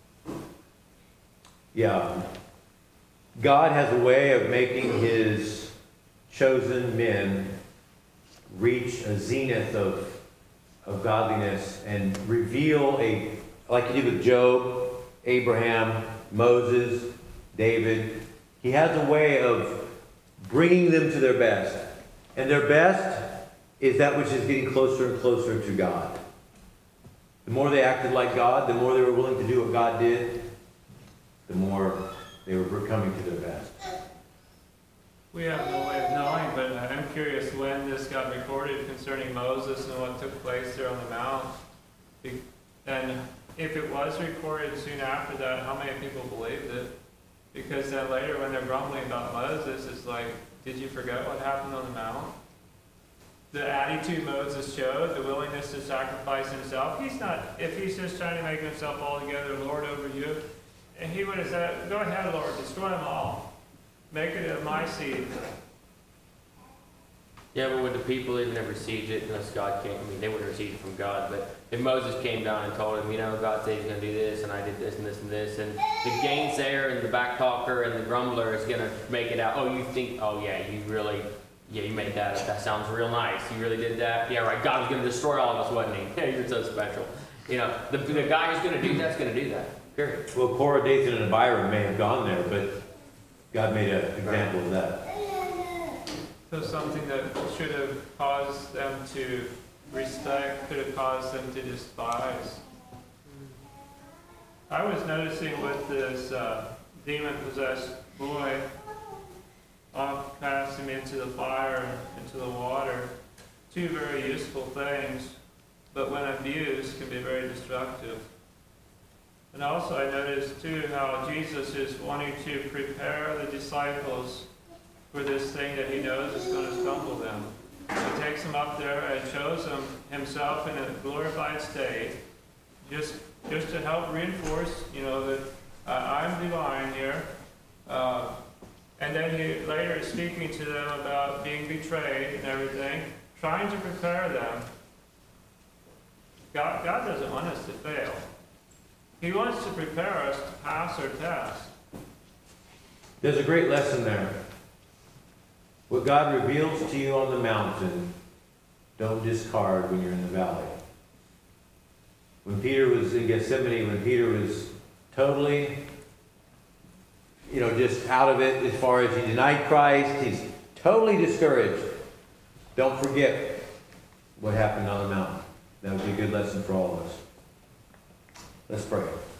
Yeah. God has a way of making his chosen men reach a zenith of, of godliness and reveal a, like he did with Job, Abraham, Moses, David. He has a way of bringing them to their best. And their best is that which is getting closer and closer to God. The more they acted like God, the more they were willing to do what God did, the more they were coming to their best. We have no way of knowing, but I'm curious when this got recorded concerning Moses and what took place there on the Mount. And if it was recorded soon after that, how many people believed it? Because then later when they're grumbling about Moses, it's like, did you forget what happened on the Mount? The attitude Moses showed, the willingness to sacrifice himself. He's not, if he's just trying to make himself altogether Lord over you, and he would have said, go ahead, Lord, destroy them all. Make it of my seed. Yeah, but would the people even have received it unless God came? I mean, they would have received it from God. But if Moses came down and told him, you know, God said he's going to do this, and I did this and this and this, and the gainsayer and the backtalker and the grumbler is going to make it out. Oh, you think? Oh, yeah, you really, yeah, you made that. That sounds real nice. You really did that. Yeah, right. God was going to destroy all of us, wasn't he? Yeah, you're so special. You know, the the guy who's going to do that's going to do that. Period. Well, Korah, Dathan, and Abiram may have gone there, but God made an example of that. So something that should have caused them to respect could have caused them to despise. I was noticing with this uh, demon-possessed boy, off cast him into the fire, into the water, two very useful things, but when abused can be very destructive. And also I noticed too how Jesus is wanting to prepare the disciples for this thing that he knows is going to stumble them. He takes them up there and shows them himself in a glorified state, just just to help reinforce, you know, that uh, I'm divine here. Uh, and then he later is speaking to them about being betrayed and everything, trying to prepare them. God, God doesn't want us to fail. He wants to prepare us to pass our test. There's a great lesson there. What God reveals to you on the mountain, don't discard when you're in the valley. When Peter was in Gethsemane, when Peter was totally, you know, just out of it as far as he denied Christ, he's totally discouraged. Don't forget what happened on the mountain. That would be a good lesson for all of us. Let's pray.